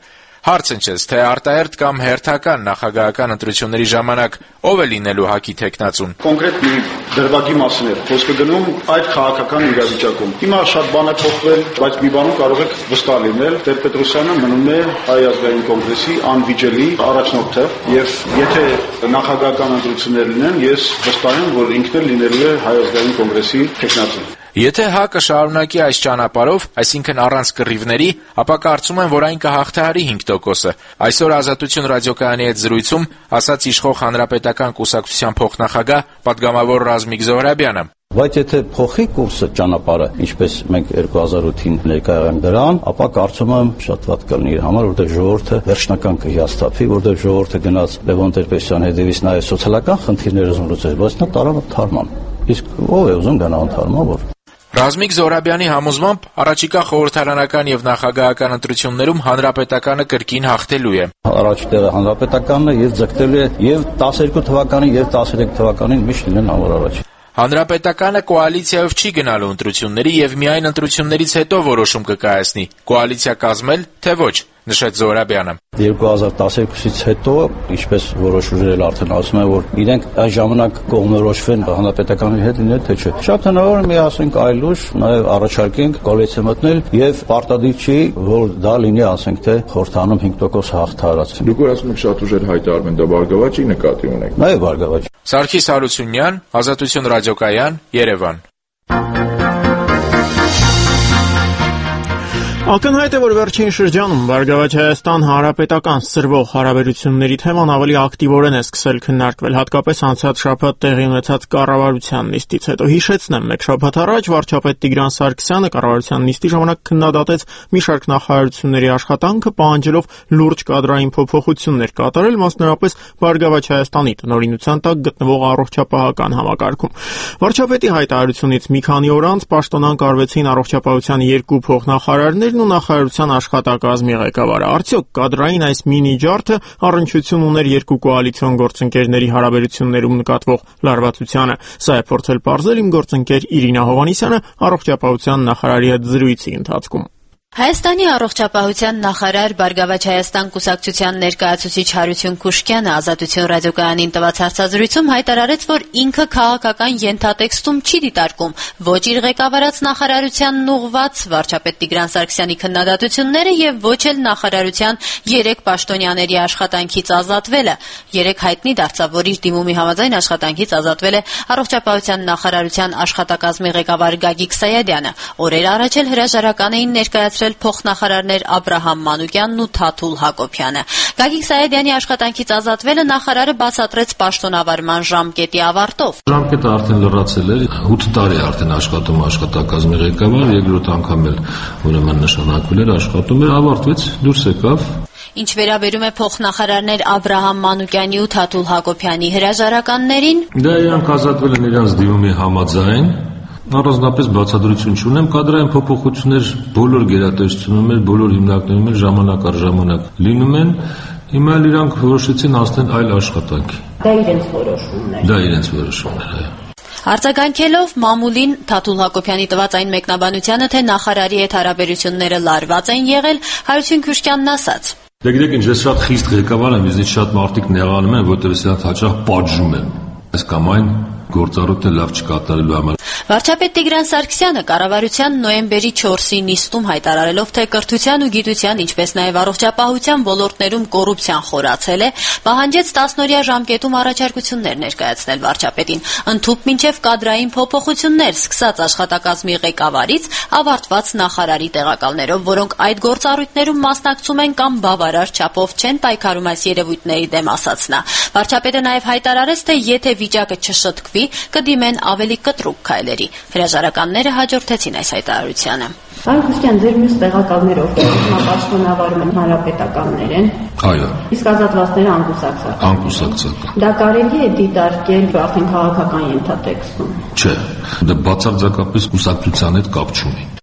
Հարց ընչեց, թե արտահերթ կամ հերթական նախագահական ընտրությունների ժամանակ ով է լինելու ՀԱԿ-ի թեկնածուն։ Կոնկրետ մի դրվագի մասին է խոսքը գնում այդ քաղաքական իրավիճակում։ Հիմա շատ բան է փոխվել, բայց մի բանում կարող եք վստահ լինել, Տեր-Պետրոսյանը մնում է Հայ ազգային կոնգրեսի անվիճելի առաջնորդը, եւ եթե նախագահական ընտրություններ լինեն, ես վստահ եմ, որ ինքն էլ լինելու է Հայ ազգային կոնգրեսի թեկնածուն։ Եթե ՀԱԿ-ը շարունակի այս ճանապարհով, այսինքն առանց կռիվների, ապա կարծում եմ, որ այն կհաղթահարի հինգ տոկոսը։ Այսօր Ազատություն ռադիոկայանի հետ զրույցում ասաց իշխող Հանրապետական կուսակցության փոխնախագահ պատգամավոր Ռազմիկ Զոհրաբյանը։ Բայց եթե փոխի կուրսը ճանապարհը, ինչպես մենք երկու հազար ութին ներկայ եղանք դրան, ապա կարծում եմ շատ վատ կլինի իր համար, որտեղ ժողովուրդը վերջնական կհիասթափվի, որտեղ ժողովուրդը գնաց Լևոն Տեր-Պետրոսյանի հետևից նաև սոցիալական խնդիրները ուզում լուծել, բայց նա տարավ թարման։ Իսկ ով է ուզում գնա թարման, որ Ռազմիկ Զոհրաբյանի համոզմամբ առաջիկա խորհրդարանական եւ նախագահական ընտրություններում Հանրապետականը կրկին հաղթելու է։ Առաջ տեղը Հանրապետականն է եւ ձգտելու է եւ տասներկու թվականին եւ տասներեք թվականին միշտ լինեն համար առաջ։ Հանրապետականը կոալիցիայով չի գնալու ընտրությունների եւ միայն ընտրություններից հետո որոշում կկայացնի՝ կոալիցիա կազմել, թե ոչ, նշեց Զոհրաբյանը։ երկու հազար տասներկուսից հետո, ինչպես որոշ ուժեր արդեն ասում են, որ իրենք այս ժամանակ կողմնորոշվեն Հանրապետականի հետ լինել, թե չէ։ Շատ հնարավոր է միասնենք այլ ուժ, նաեւ առաջարկենք կոալիցիա մտնել եւ պարտադիր չի, որ դա լինի, ասենք թե խորհրդանում հինգ տոկոս հաղթահարած։ Դուք ասում եք շատ ուժեր հայտարարում են, դա բարգավաճ չի նկատի ունեք։ Նաեւ բարգավաճ։ Սարգիս Հարությունյան, Ազատություն ռադիոկայան, Երևան։ Ակնհայտ է, որ վերջին շրջանում Բարգավաճ Հայաստան Հանրապետական սրվող հարաբերությունների թեման ավելի ակտիվորեն է սկսել քննարկվել, հատկապես անցած շաբաթ տեղի ունեցած կառավարության նիստից հետո։ Հիշեցնեմ, մեկ շաբաթ առաջ վարչապետ Տիգրան Սարգսյանը կառավարության նիստի ժամանակ քննադատեց մի շարք նախարարությունների աշխատանքը, պահանջելով լուրջ կադրային փոփոխություններ կատարել, մասնավորապես Բարգավաճ Հայաստանի տնօրինության տակ գտնվող առողջապահական համակարգում։ Վարչապետի հայտարարությունից մի քանի օր անց պաշտոնանկ արվեցին առողջապահության երկու փոխնախարարներ ու նախարարության աշխատակազմի ղեկավարը։ Արդյոք կադրային այս մինի ջարդը առնչություն ուներ երկու կոալիցիոն գործընկերների հարաբերություններում նկատվող լարվածությանը։ Սա է փորձել պարզել իմ գործընկեր Իրինա Հովհաննիսյանը առողջապահության նախարարի հետ զրույցի ընթացքում։ Հայաստանի առողջապահության նախարար Բարգավաճ Հայաստան կուսակցության ներկայացուցիչ Հարություն Քուշկյանը Ազատություն ռադիոկայանին տված հարցազրույցում հայտարարեց, որ ինքը քաղաքական ենթատեքստում չի դիտարկում ոչ իր ղեկավարած նախարարությանն ուղղված վարչապետ Տիգրան Սարգսյանի քննադատությունները եւ ոչ էլ նախարարության երեք պաշտոնյաների աշխատանքից ազատվելը։ Երեք հայտնի դարձավ, որ իր դիմումի համաձայն աշխատանքից ազատվել է առողջապահության նախարարության աշխատակազմի ղեկավար Գագիկ Սայադյանը։ Օրեր առաջ էլ հրաժարական էին ներկայացրել փոխնախարարներ Աբրահամ Մանուկյանն ու Թաթուլ Հակոբյանը։ Գագիկ Սայադյանի աշխատանքից ազատվելը նախարարը բացատրեց պաշտոնավարման ժամկետի ավարտով։ Ժամկետը արդեն լրացել է, ութ տարի արդեն աշխատում աշխատակազմի ղեկավար, երկրորդ անգամ էլ ուրեմն նշանակվել էր աշխատում էր, ավարտվեց, դուրս եկավ։ Ինչ վերաբերում է փոխնախարարներ Աբրահամ Մանուկյանի ու Թաթուլ Հակոբյանի հրաժարականներին, դա իրանք ազատվել են իրանց դիմումի համաձայն։ Առանձնապես բացատրություն չունեմ, կադրային փոփոխություններ բոլոր գերատեսչությունում էլ, բոլոր հիմնարկներում էլ ժամանակ առ ժամանակ լինում են, հիմա էլ իրանք որոշեցին անցնել այլ աշխատանքի։ Դա իրենց որոշումն է։ Դա իրենց որոշումն է, այո։ Արձագանքելով մամուլին Թաթուլ Հակոբյանի տված այն մեկնաբանությանը, թե նախարարի հետ հարաբերությունները լարված են եղել, Հարություն Քուշկյանն ասաց. Դե գիտեք ինչ, ես շատ խիստ ղեկավար եմ, ինձնից շատ մարդիկ նեղանում են, որտեղ ես իրանց հաճախ պատժում եմ։ Այս կամ այն գործառույթը լավ չկատարելու համար։ Վարչապետ Տիգրան Սարգսյանը կառավարության նոյեմբերի չորսի նիստում հայտարարելով, թե կրթության ու գիտության, ինչպես նաև առողջապահության ոլորտներում կոռուպցիան խորացել է, պահանջեց տասնօրյա ժամկետում առաջարկություններ ներկայացնել վարչապետին, ընդհուպ մինչև կադրային փոփոխություններ, սկսած աշխատակազմի ղեկավարից, ավարտված նախարարի տեղակալներով, որոնք այդ գործառույթներում մասնակցում են կամ բավարար չափով չեն պայքարում այս երևույթների դեմ, ասաց նա։ Վարչապետը նաև հայտարարեց, թե եթե վիճակը չշտկվի, կդիմեն ավելի կտրուկ քայլերի։ Հրաժարականները հաջորդեցին այս հայտարարությանը։ Պարոն Քուշկյան, ձեր մյուս տեղակալները, ովքեր պաշտոնավարում են հանրապետականներ են։ Այո։ Իսկ ազատվածները անկուսակցական։ Անկուսակցական։ Դա կարելի է դիտարկել արդեն քաղաքական ենթատեքստում։ Չէ, դա բացարձակապես կուսակցության հետ կապ չունի։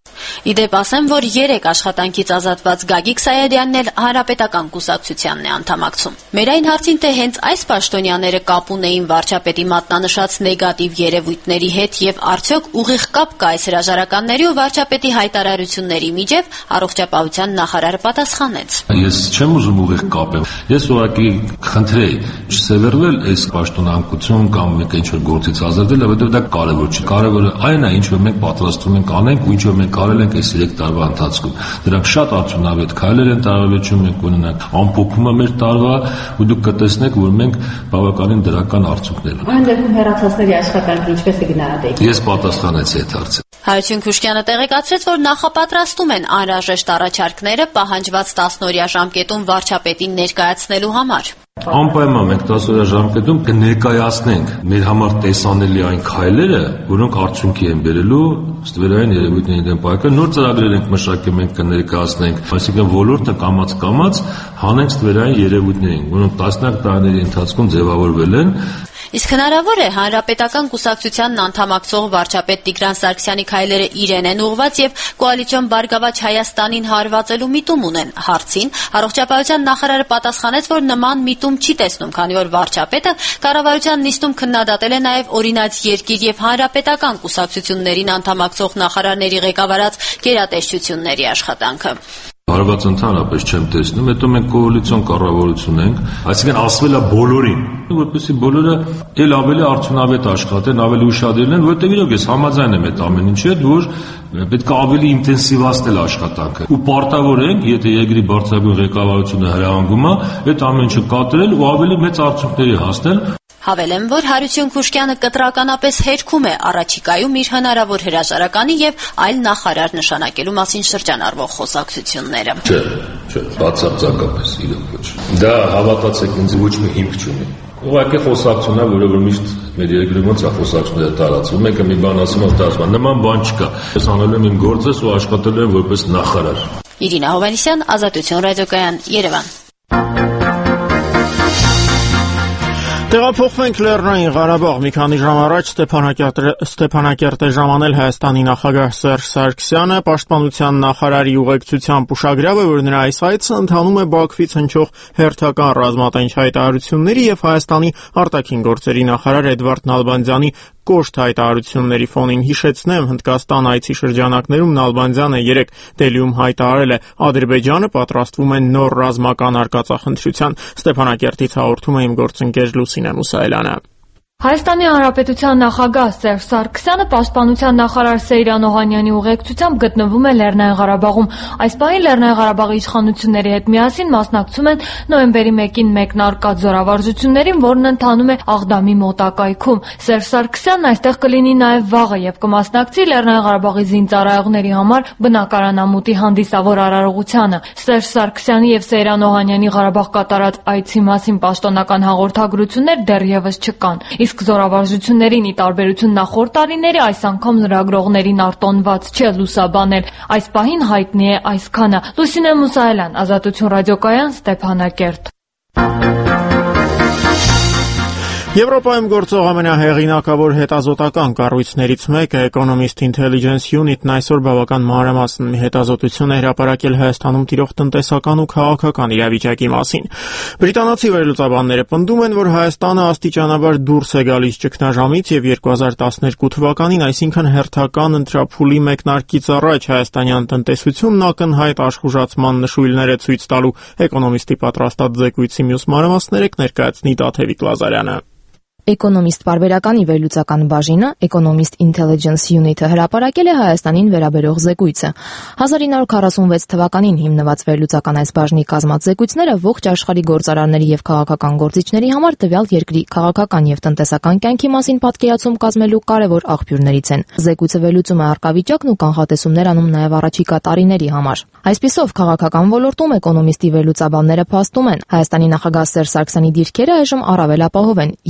Իդեպ ասեմ, որ երեք աշխատանքից ազատված Գագիկ Սայադյանն էլ Հանրապետական կուսակցությանն է անդամակցում։ Մեր այն հարցին, թե հենց այս պաշտոնյաները կապ ունեին վարչապետի մատնանշած նեգատիվ երևույթների հետ եւ արդյոք ուղիղ կապ կա այս հրաժարականների ու վարչապետի հայտարարությունների միջև, առողջապահության նախարարը պատասխանեց. Ես չեմ ուզում ուղիղ կապեմ։ Ես ուղղակի խնդրեի չսևեռվել այս պաշտոնանկություն կամ մեկ ինչ-որ գործից ազատվել, որովհետեւ դա կարեւոր չի։ Կարեւորը այն է, ինչ որ մենք պատրաստվում ենք անենք ու ինչ որ մենք արել ենք այս երեք տարվա ընթացքում։ Դրանք շատ արդյունավետ քայլեր են տարավերջում մենք ունենանք ամփոփումը մեր տարվա ու դուք կտեսնեք, որ մենք բավականին դրական արդյունքներ ունենք։ Այն դեպքում հեռացածների աշխատանքը ինչպես է գնահատեք։ Ես պատասխանեցի այդ հարցին։ Հարություն Քուշկյանը տեղեկացրեց, որ նախապատրաստում են անհրաժեշտ առաջարկները պահանջված տասնօրյա ժամկետում վարչապետին ներկայացնելու համար։ Անպայման մենք տասնօրյա ժամկետում կներկայացնենք մեր համար տեսանելի այն քայլերը, որոնք արդյունքի են բերելու ստվերային երևույթների դեմ պայքար։ Նոր ծրագրեր ենք մշակել, մենք կներկայացնենք, այսինքն ոլորտը կամաց-կամաց հանենք ստվերային երևույթներին, որոնք տասնյակ տարիների ընթացքում ձևավորվել են։ Իսկ հնարավոր է Հանրապետական կուսակցությանն անդամակցող վարչապետ Տիգրան Սարգսյանի քայլերը իրեն են ուղղված եւ կոալիցիոն Բարգավաճ Հայաստանին հարվածելու միտում ունեն։ Հարցին առողջապահության նախարարը պատասխանեց, որ նման միտում չի տեսնում, քանի որ վարչապետը կառավարության նիստում քննադատել է նաեւ օրինաց երկիր եւ հանրապետական կուսակցություններին անդամակցող նախարարների ղեկավարած գերատեսչությունների աշխատանքը։ Հարված ընդհանրապես չեմ տեսնում, հետո մենք կոալիցիոն կառավարություն ենք, այսինքն ասվել է բոլորին, որպեսզի բոլորը ել ավելի արդյունավետ աշխատեն, ավելի ուշադրեն, որովհետև իրոք ես համաձայն եմ այդ ամեն ինչի հետ, որ պետք է ավելի ինտենսիվացնել աշխատանքը։ Ու պարտավոր ենք, եթե երկրի բարձրագույն ղեկավարությունը հրահանգում է, այդ ամեն ինչը կատարել ու ավելի մեծ արդյունքների հասնել։ Հավելեմ, որ Հարություն Քուշկյանը կտրականապես հերքում է առաջիկայում իր հնարավոր հրաժարականի եւ այլ նախարար նշանակելու մասին շրջանառվող խոսակցությունները։ Չէ, չէ, բացարձակապես իրոք ոչ։ Դա հավատացեք ինձ ոչ մի հիմք չունի։ Ուղղակի խոսակցություն է, որը որ միշտ մեր երկրում ոնց է խոսակցությունները տարածվում, մեկը մի բան ասում, ով դասում, նման բան չկա։ Ես անելու եմ իմ գործս ու աշխատելու եմ որպես նախարար։ Իրինա Հովհաննիսյան, Ազատություն ռադիոկայան, Երևան։ Տեղափոխվենք Լեռնային Ղարաբաղ։ Մի քանի ժամ առաջ Ստեփանակերտ է ժամանել Հայաստանի նախագահ Սերժ Սարգսյանը։ Պաշտպանության նախարարի ուղեկցությամբ ուշագրավ է, որ նրա այս այցը ընթանում է Բաքվից հնչող հերթական ռազմատենչ հայտարարությունների եւ Հայաստանի արտաքին գործերի նախարար Էդվարդ Նալբանդյանի կոշտ հայտարարությունների ֆոնին։ Հիշեցնեմ, Հնդկաստան այցի շրջանակներում Նալբանդյանը երեկ Դելիում հայտարարել է, Ադրբեջանը պատրաստվում է նոր ռազմական արկածախնդրության։ Ստեփանակերտից հաղորդում է իմ գործընկեր Լուսինե Մուսայելյանը։ Հայաստանի Հանրապետության նախագահ Սերժ Սարգսյանը պաշտպանության նախարար Սեյրան Օհանյանի ուղեկցությամբ գտնվում է Լեռնային Ղարաբաղում։ Այս պահին Լեռնային Ղարաբաղի իշխանությունների հետ միասին մասնակցում են նոյեմբերի մեկին մեկնարկած զորավարժություններին, որն ընթանում է Աղդամի մոտակայքում։ Սերժ Սարգսյանն այստեղ կլինի նաև վաղը եւ կմասնակցի Լեռնային Ղարաբաղի զինծառայողների համար բնակարանամուտի հանդիսավոր արարողությանը։ Սերժ Սարգսյանի եւ Սեյրան Օհանյանի Ղարաբաղ կատարած այցի մասին պաշտոնական հաղորդագրություններ դեռևս չկան։ Իսկ զորավարժություններին ի տարբերություն նախորդ տարիների այս անգամ լրագրողներին արտոնված չէ լուսաբանել։ Այս պահին հայտնի է այսքանը։ Լուսինե Մուսայելյան, Ազատություն ռադիոկայան, Ստեփանակերտ։ Եվրոպայում գործող ամենահեղինակավոր հետազոտական կառույցներից մեկը Economist Intelligence Unit-ն այսօր բավական մանրամասն մի հետազոտություն է հրապարակել Հայաստանում տիրող տնտեսական ու քաղաքական իրավիճակի մասին։ Բրիտանացի վերլուծաբանները պնդում են, որ Հայաստանը աստիճանաբար դուրս է գալիս ճգնաժամից եւ երկու հազար տասներկու թվականին, այսինքն հերթական ընտրափուլի մեկնարկից առաջ հայաստանյան տնտեսությունն ակնհայտ աշխուժացման նշույլներ է ցույց տալու։ Economist-ի պատրաստած զեկույցի մյուս մանրամասները կներկայացնի Տաթևիկ Լազարյանը։ Economist պարբերականի վերլուծական բաժինը Economist Intelligence Unit-ը հրապարակել է Հայաստանին վերաբերող զեկույցը։ հազար ինը հարյուր քառասունվեց թվականին հիմնված վերլուծական այս բաժնի կազմած զեկույցները ողջ աշխարհի գործարարների եւ քաղաքական գործիչների համար տվյալ երկրի քաղաքական եւ տնտեսական կյանքի մասին պատկերացում կազմելու կարևոր աղբյուրներից են։ Զեկույցը վերլուծում է առկավիճակն ու կանխատեսումներ անում նաեւ առաջիկա տարիների համար։ Այսպիսով, քաղաքական ոլորտում Economist-ի վերլուծաբանները փաստում են, Հայաստանի նախագահ Սերժ Սարգսյանի դիրքերը այժմ առավել ապահով են, երբ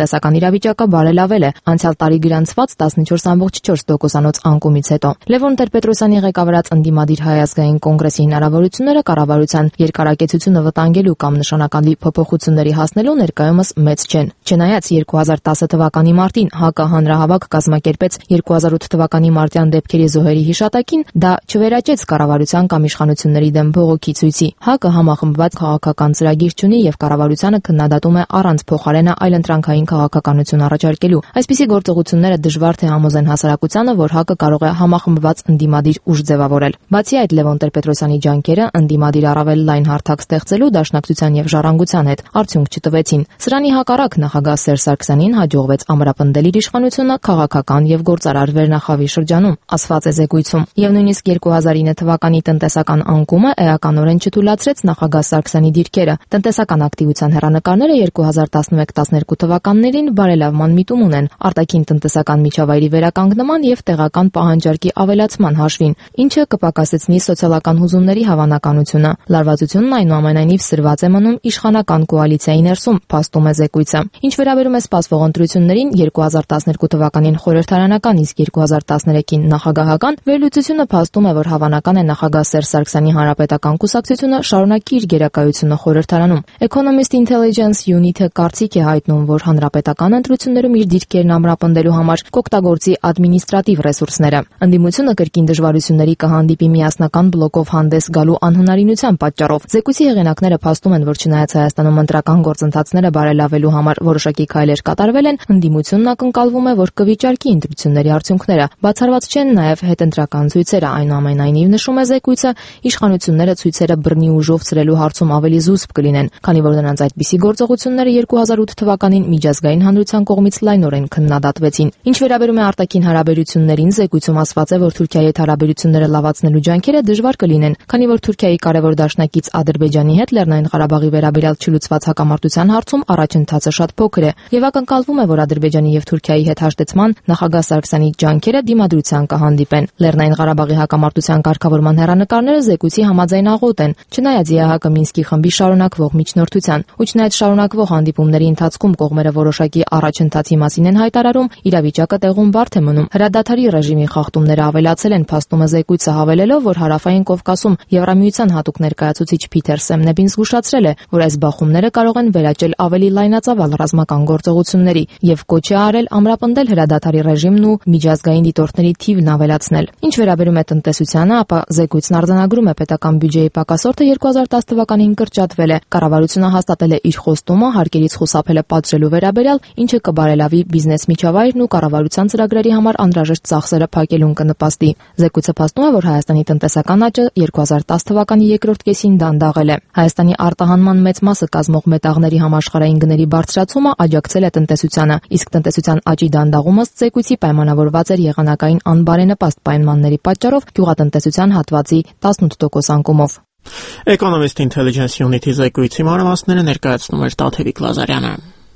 տնտեսական իրավիճակը բարելավել է անցյալ տարի գրանցված տասնչորս կόμμα չորս տոկոսանոց անկումից հետո։ Լևոն Տեր-Պետրոսյանի ղեկավարած ընդդիմադիր Հայ ազգային կոնգրեսի հնարավորությունները կառավարության երկարակեցությունը վտանգելու կամ նշանակալի փոփոխությունների հասնելու ներկայումս մեծ չեն։ Չնայած երկու հազար տասը թվականի մարտին ՀԱԿ-ը հանրահավաք կազմակերպեց երկու հազար ութ թվականի մարտյան դեպքերի զոհերի հիշատակին, դա չվերաճեց կառավարության կամ իշխանությունների դեմ բողոքի ցույցի։ ՀԱԿ-ը համախմբված քաղաքական ծրագիր չունի եւ կառավարությանը քննադատում է առանց փոխարենը այլընտրանքային քաղաքականություն առաջարկելու։ Այսպիսի գործողությունները դժվար թե համոզեն հասարակությանը, որ ՀԱԿ-ը կարող է համախմբված ընդդիմադիր ուժ ձևավորել։ Բացի այդ, Լևոն Տեր-Պետրոսյանի ջանքերը ընդդիմադիր առավել լայն հարթակ ստեղծելու դաշնակցության եւ ժառանգության հետ արդյունք չտվեցին։ Սրանի հակառակ նախագահ Սերժ Սարգսյանին հաջողվեց ամրապնդել իր իշխանությունը քաղաքական եւ գործարար վերնախավի շրջանում, ասված է զեկույցում։ Եվ նույնիսկ երկու հազար ինը թվականի տնտեսական անկումը էականորեն չթույլատրեց նախագահ Սարգսյանի դիրքերը։ Տնտեսական ակտիվության հեռանկարները երկու հազար տասնմեկ տասներկու թվականներին բարելավման միտում ունեն արտաքին տնտեսական միջավայրի վերականգնման եւ տեղական պահանջարկի ավելացման հաշվին, ինչը կպակասեցնի սոցիալական հուզումների հավանականությունը։ Լարվածությունն այնուամենայնիվ սրված է մնում իշխանական կոալիցիայի ներսում, փաստում է զեկույցը։ Ինչ վերաբերում է սպասվող ընտրություններին, երկու հազար տասներկու թվականին խորհրդարանական, իսկ երկու հազար տասներեքին նախագահական, վերլուծությունը փաստում է, որ հավանական է նախագահ Սերժ Սարգսյանի հանրապետական կուսակցությունը շարունակի իր գերակայությունը խորհրդարանում։ Economist Intelligence Unit-ը կարծիք է հայտնում, որ հանրապետական ընտրություններում իր դիրքերն ամրապնդելու համար կօգտագործի ադմինիստրատիվ ռեսուրսները։ Ընդդիմությունը կրկին դժվարությունների կհանդիպի միասնական բլոկով հանդես գալու անհնարինության պատճառով։ Զեկույցի հեղինակները փաստում են, որ չնայած Հայաստանում ընտրական գործընթացները բարելավելու համար որոշակի քայլեր կատարվել են, ընդդիմությունն ակնկալվում է, որ կվիճարկի ընտրությունների արդյունքները։ Բացառված չեն նաև հետընտրական ցույցերը, այնուամենայնիվ նշում է զեկույցը, իշխանությունները ցույցերը բռնի ուժով ցրելու հարցում ավելի զուսպ կլինեն, քանի որ նրանց այդպիսի գործողությունները երկու հազար ութ թվականին միջազգային հանրության կողմից լայնորեն քննադատվեցին։ Ինչ վերաբերում է արտաքին հարաբերություններին, զեկույցում ասված է, որ Թուրքիայի հետ հարաբերությունները լավացնելու ջանքերը դժվար կլինեն, քանի որ Թուրքիայի կարևոր դաշնակից Ադրբեջանի հետ Լեռնային Ղարաբաղի վերաբերյալ չլուծված հակամարտության հարցում առաջընթացը շատ փոքր է, եւ ակնկալվում է, որ Ադրբեջանի եւ Թուրքիայի հետ հաշտեցման նախագահ Սարգսյանի ջանքերը դիմադրության կհանդիպեն։ Լեռնային Ղարաբաղի հակամարտության կարգավորման հեռանկարները զեկույցի համաձայն աղոտ են, չնայած ԵԱՀԿ Մինսկի խմբի շարունակվող միջնորդության։ Ու չնայած շարունակվող հանդիպումների ընթացքում կողմերը որոշակի առաջընթացի մասին են հայտարարում, իրավիճակը տեղում բարդ է մնում։ Հրադադարի ռեժիմի խախտումները ավելացել են, փաստում է զեկույցը, հավելելով, որ Հարավային Կովկասում Եվրամիության հատուկ ներկայացուցիչ Փիթեր Սեմնեբին զգուշացրել է, որ այս բախումները կարող են վերաճել ավելի լայնածավալ ռազմական գործողությունների եւ կոչ է արել ամրապնդել հրադադարի ռեժիմն ու միջազգային դիտորդների թիվն ավելացնել։ Ինչ վերաբերում է տնտեսությանը, ապա զեկույցն արձանագրում է պետական բյուջեի պակասորդը երկու հազար տասը թվականին կրճատվել է։ Կառավարությունը հաստատել է իր խոստումը հարկերից խուսափելը պատժելու վերաբերյալ, ինչը կբարելավի բիզնես միջավայրն ու կառավարության ծրագրերի համար անհրաժեշտ ծախսերը փակելուն կնպաստի։ Զեկույցը փաստում է, որ Հայաստանի տնտեսական աճը երկու հազար տասը թվականի երկրորդ կեսին դանդաղել է։ Հայաստանի արտահանման մեծ մասը կազմող մետաղների համաշխարհային գների բարձրացումը աջակցել է տնտեսությանը, իսկ տնտեսության աճի դանդաղումը զեկույցի պայմանավորված էր եղանակային անբարենպաստ պայմանների պատճառով գյուղատնտեսության հատվածի տասնութ տոկոս անկումով։ Economist Intelligence Unit-ի զեկույցի մանրամասները ներկայացնում էր Տաթևիկ Լազարյանը։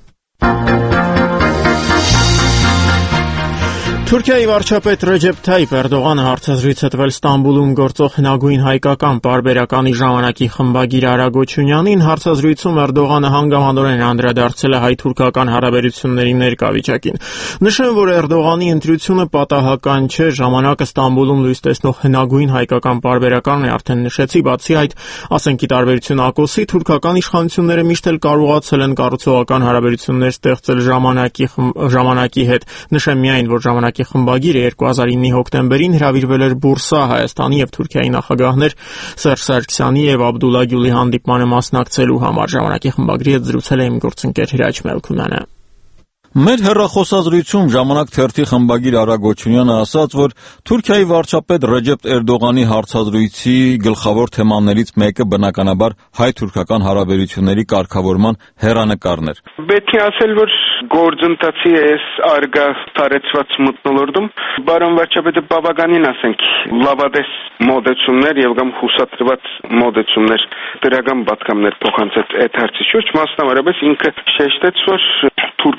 Թուրքիայի վարչապետ Ռեջեփ Թայիփ Էրդողանը հարցազրույց է տվել Ստամբուլում գործող հնագույն հայկական պարբերականի ժամանակի խմբագիր Արա Գոչունյանին։ Հարցազրույցում Էրդողանը հանգամանորեն անդրադարձել է հայ-թուրքական հարաբերությունների ներկա վիճակին։ Նշեմ, որ Էրդողանի ընտրությունը պատահական չէ, ժամանակը Ստամբուլում լույս տեսնող հնագույն հայկական պարբերականն է, արդեն նշեցի, բացի այդ, ասենքի տարբերություն ակոսի, թուրքական իշխանությունները միշտ էլ կարողացել են կառուցողական հարաբերություններ ստեղծել ժամանակի ժամանակի հետ։ Նշեմ միայն, որ ժամանակի խմբագիրը երկու հազար ինը հոկտեմբերին հրավիրվել էր Բուրսա Հայաստանի եւ Թուրքիայի նախագահներ Սերժ Սարգսյանի եւ Աբդուլլա Գյուլի հանդիպմանը մասնակցելու համար։ Ժամանակի խմբագրի հետ զրուցել է իմ գործընկեր Հիրաչ Մելքումյանը։ Մեր հեռախոսազրույցում ժամանակ թերթի խմբագիր Արա Գոչունյանը ասաց, որ Թուրքիայի վարչապետ Ռեջեփ Էրդողանի հարցազրույցի գլխավոր թեմաներից մեկը բնականաբար հայ-թուրքական հարաբերությունների կարգավորման հեռանկարն էր։ Պետք է ասել, որ գործընթացի այս արգա տարեցված մթնոլորտում բարոն վարչապետը բավականին, ասենք, լավադես մոդեցումներ եւ կամ հուսադրված մոդեցումներ, դրական պատկամներ փոխանցեց այդ հարցի շուրջ, մասնավորապես ինքը շեշտեց, որ Թուրքիա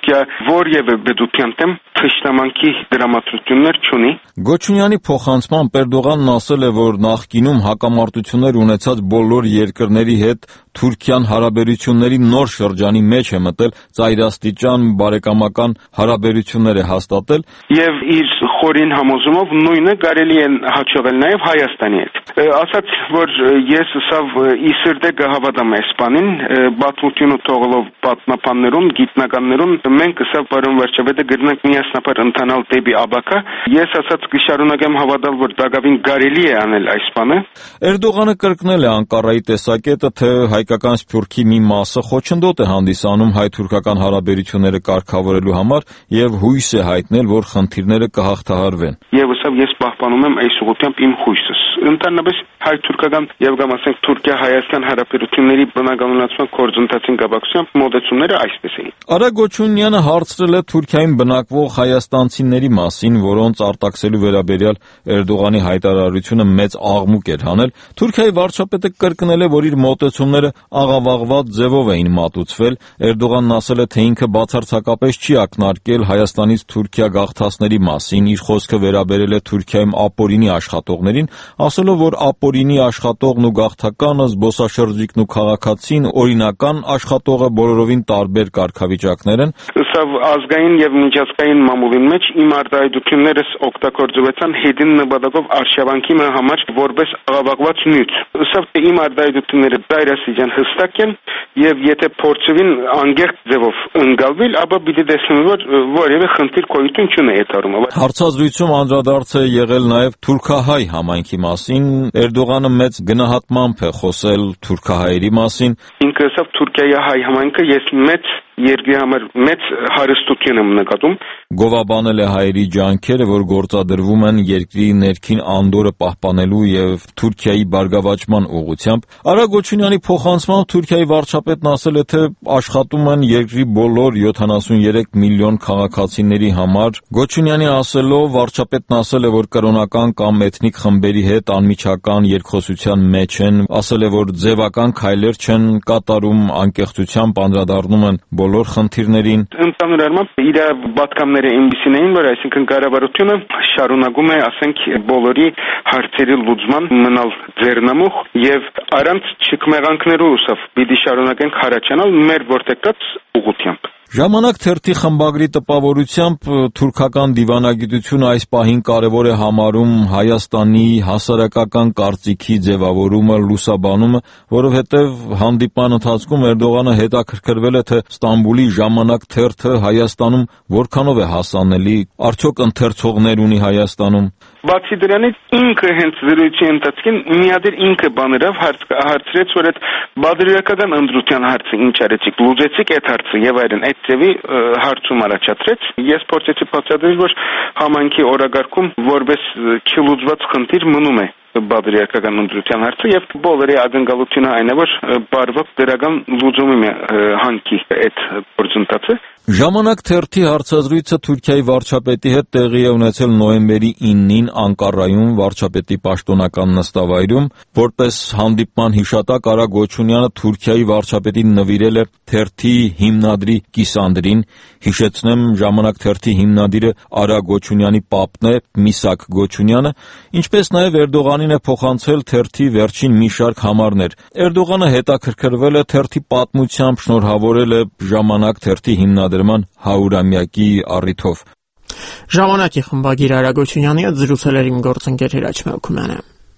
որևէ բդության դեմ թշնամանքի դրամատրություններ չունի։ Գոչունյանի փոխանցմամբ Էրդողանն ասել է, որ նախկինում հակամարտություններ ունեցած բոլոր երկրների հետ Թուրքիան հարաբերությունների նոր շրջանի մեջ է մտել, ծայրաստիճան բարեկամական հարաբերություններ է հաստատել եւ իր խորին համոզումով նույնը կարելի է հաջողել նաեւ Հայաստանի հետ։ Ասած, որ ես սավ իսրդե կհավատամ այս բանին, բացմությունը թողելով պատմապաններում, գիտնականներում, մենք սա պարոն վարչապետը գրնանք միասնապար ընթանալ դեպի աբակա, ես ասած կշարունակեմ հավատալ, որ դակավին կարելի է անել այս բանը։ Էրդողանը կրկնել է Անկարայի տեսակետը, թե հայկական սփյուռքի մի մասը խոչընդոտ է հանդիսանում հայ-թուրքական հարաբերությունները կարգավորելու համար եւ հույս է հայտնել, որ խնդիրները կհաղթահարվեն։ Եվ սա ես պահպանում եմ այս ուղղությամբ իմ հույսս։ Ընդհանրապես հայ-թուրքական եւ կամ ասենք Թուրքիա-Հայաստան հարաբերությունների բնականոնացման գործընթացին կապակցությամբ մոտեցումները այսպես էին։ Արա Գոչունյանը հարցրել է Թուրքիայում բնակվող հայաստանցիների մասին, որոնց արտաքսելու վերաբերյալ Էրդողանի հայտարարությունը մեծ աղմուկ էր հանել։ Թուրքիայի վարչապետը կրկնել է, որ իր մոտեցումները աղավաղված ձևով էին մատուցվել։ Էրդողանն ասել է, թե ինքը բացարձակապես չի ակնարկել Հայաստանից Թուրքիա գաղթածների մասին, իր խոսքը վերաբերել է Թուրքիայում ապօրինի աշխատողներին, ասելով, որ ապօրինի աշխատողն ու գաղթականը, զբոսաշրջիկն ու քաղաքացին, օրինական աշխատողը բոլորովին տարբեր կարգավիճակներ են։ Սա ազգային եւ միջազգային մամուլի մեջ իմ արտահայտություններս օգտագործվեցան հետին նպատակով արշավանքի համար որպես աղավաղված նյութ։ Սա իմ արտահայտությունները դայրաստիճան հստակ են եւ եթե փորձվին անգերտ ձևով ընկալվել, ապա պիտի տեսնեմ, որ որևէ խնդիր գոյություն չունի այդ առումով։ Հարցազրույցում անդրադարձ է եղել նաեւ թուրքահայ համայնքի մասին։ Էրդողանը մեծ գնահատմամբ է խոսել թուրքահայերի մասին։ Ինքը սա Թուրքիայի հայ համայնքը ես մեծ երկրի համար մեծ հարստություն եմ նկատում։ Գովաբանել է հայերի ջանքերը, որ գործադրվում են երկրի ներքին անդորը պահպանելու եւ Թուրքիայի բարգավաճման ուղղությամբ։ Արա Գոչունյանի փոխանցմամբ Թուրքիայի վարչապետն ասել է, թե աշխատում են երկրի բոլոր յոթանասուներեք միլիոն քաղաքացիների համար։ Գոչունյանի ասելով վարչապետն ասել է, որ կրոնական կամ էթնիկ խմբերի հետ անմիջական երկխոսության մեջ են, ասել է, որ ձևական քայլեր չեն կատարում, անկեղծությամբ անդրադառնում են բոլոր խնդիրներին։ Ընդհանուր առմամբ իր պատկամները այնպիսին էին, որ այսինքն կառավարությունը շարունակում է, ասենք, բոլորի հարցերի լուծման մնալ ձեռնամուխ եւ առանց չկմեղանքներու ուսավ պիտի շարունակենք հարաճանալ մեր որտեղած ուղղությամբ։ Ժամանակ թերթի խմբագրի տպավորությամբ թուրքական դիվանագիտությունը այս պահին կարևոր է համարում Հայաստանի հասարակական կարծիքի ձևավորումը, լուսաբանումը, որովհետև հանդիպման ընթացքում Էրդողանը հետաքրքրվել է, թե Ստամբուլի Ժամանակ թերթը Հայաստանում որքանով է հասանելի, արդյոք ընթերցողներ ունի Հայաստանում։ Բացի դրանից ինքը հենց զրույցի ընթացքին միադիր ինքը բաներով հարցրեց, որ այդ բادرիական ընդրության հարցը ինչ արեցիք, լուծեցիք այդ հարցը եւ այլն, այդ ձևի հարցում առաջացրեց։ Ես փորձեցի բացատրել, որ համայնքի օրագարկում որպես չլուծված խնդիր մնում է բادرիական ընդրության հարցը եւ բոլորի ակնկալությունը այն է, որ բարվակ դրական լուծում է հանքի այդ գործընթացը։ Ժամանակ թերթի հարցազրույցը Թուրքիայի վարչապետի հետ տեղի է ունեցել նոյեմբերի իննին Անկարայում վարչապետի պաշտոնական նստավայրում, որպես հանդիպման հիշատակ Արա Գոչունյանը Թուրքիայի վարչապետին նվիրել է թերթի հիմնադրի կիսանդրին։ Հիշեցնեմ, Ժամանակ թերթի հիմնադիրը Արա Գոչունյանի պապն է, Միսակ Գոչունյանը, ինչպես նաև Էրդողանին է փոխանցել թերթի վերջին մի շարք համարներ։ Էրդողանը հետաքրքրվել է թերթի պատմությամբ, շնորհավորել է Ժամանակ թերթի հիմնադրման հարյուրամյակի առիթով։ Ժամանակի խմբագիր Արա Գոչունյանի հետ զրուցել էր իմ գործընկեր Հրաչ Մելքումյանը։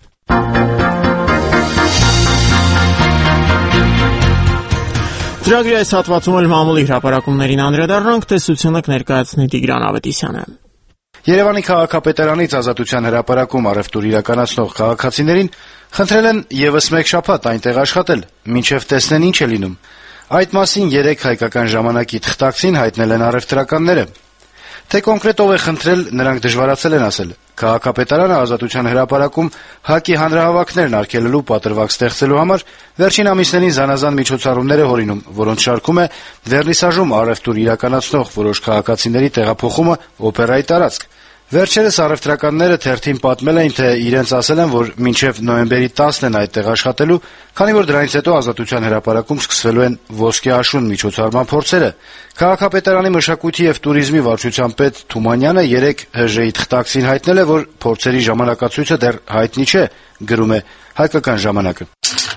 Ծրագրի այս հատվածում էլ մամուլի հրապարակումներին անդրադառնանք, տեսությունը կներկայացնի Տիգրան Ավետիսյանը։ Երևանի քաղաքապետարանից Ազատության հրապարակում առևտուր իրականացնող քաղաքացիներին խնդրել են եւս մեկ շաբաթ այնտեղ աշխատել, մինչեւ տեսնեն ինչ է լինում։ Այդ մասին երեք հայկական ժամանակի թղթակցին հայտնել են առևտրականները։ Թե կոնկրետ ով է խնդրել, նրանք դժվարացել են ասել։ Քաղաքապետարանը Ազատության հրապարակում ՀԱԿ-ի հանրահավաքներն արգելելու պատրվակ ստեղծելու համար վերջին ամիսներին զանազան միջոցառումներ է հորինում, որոնց շարքում է վերնիսաժում առևտուր իրականացնող որոշ քաղաքացիների տեղափոխումը օպերայի տարածք։ Վերջերս առևտրականները թերթին պատմել էին, թե իրենց ասել են, որ մինչև նոյեմբերի տասնն են այդտեղ աշխատելու, քանի որ դրանից հետո Ազատության հրապարակում սկսվելու են ոսկե աշուն միջոցառման փորձերը։ Քաղաքապետարանի մշակույթի եւ տուրիզմի վարչության պետ Թումանյանը երեկ Հ Ժ-ի թղթակցին հայտնել է, որ փորձերի ժամանակացույցը դեռ հայտնի չէ, գրում է Հայկական ժամանակը։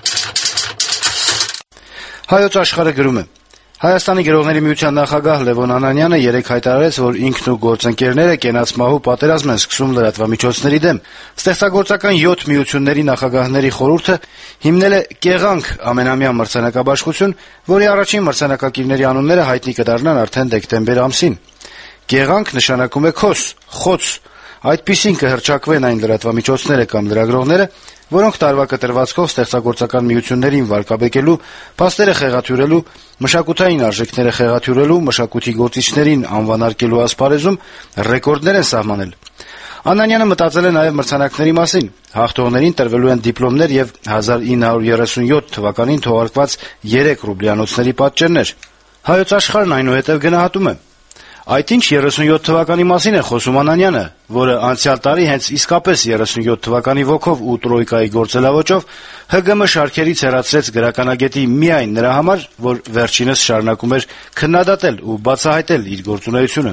Հայոց աշխարհը գրում է. Հայաստանի գրողների միության նախագահ Լևոն Անանյանը երեկ հայտարարեց, որ ինքն ու գործընկերները կենացմահու պատերազմ են սկսում լրատվամիջոցների դեմ։ Ստեղծագործական յոթ միությունների նախագահների խորհուրդը հիմնել է «Կեղանք» ամենամյա մրցանակաբաշխություն, որի առաջին մրցանակակիրների անունները հայտնի կդառնան արդեն դեկտեմբեր ամսին։ «Կեղանք» նշանակում է «քոս», «խոց»։ Այդպիսին կհռչակվեն այն լրատվամիջոցները կամ լրագրողները, որոնք տարվա կտրվածքով ստեղծագործական միություններին վարկաբեկելու, փաստերը խեղաթյուրելու, մշակութային արժեքները խեղաթյուրելու, մշակույթի գործիչներին անվանարկելու ասպարեզում ռեկորդներ են սահմանել։ Անանյանը մտածել է նաև մրցանակների մասին։ Հաղթողներին տրվելու են դիպլոմներ եւ հազար ինը հարյուր երեսունյոթ թվականին թողարկված երեք ռուբլյանոցների պատճեններ։ Հայոց աշխարհն այնուհետև գնահատում է. Այդ ինչ երեսունյոթ թվականի մասին է խոսում Անանյանը, որը անցյալ տարի հենց իսկապես երեսունյոթ թվականի ոգով ու տրոյկայի գործելավոճով Հ Գ Մ շարքերից հեռացրեց գրականագետի միայն նրա համար, որ վերջինս շարունակում էր քննադատել ու բացահայտել իր գործունեությունը։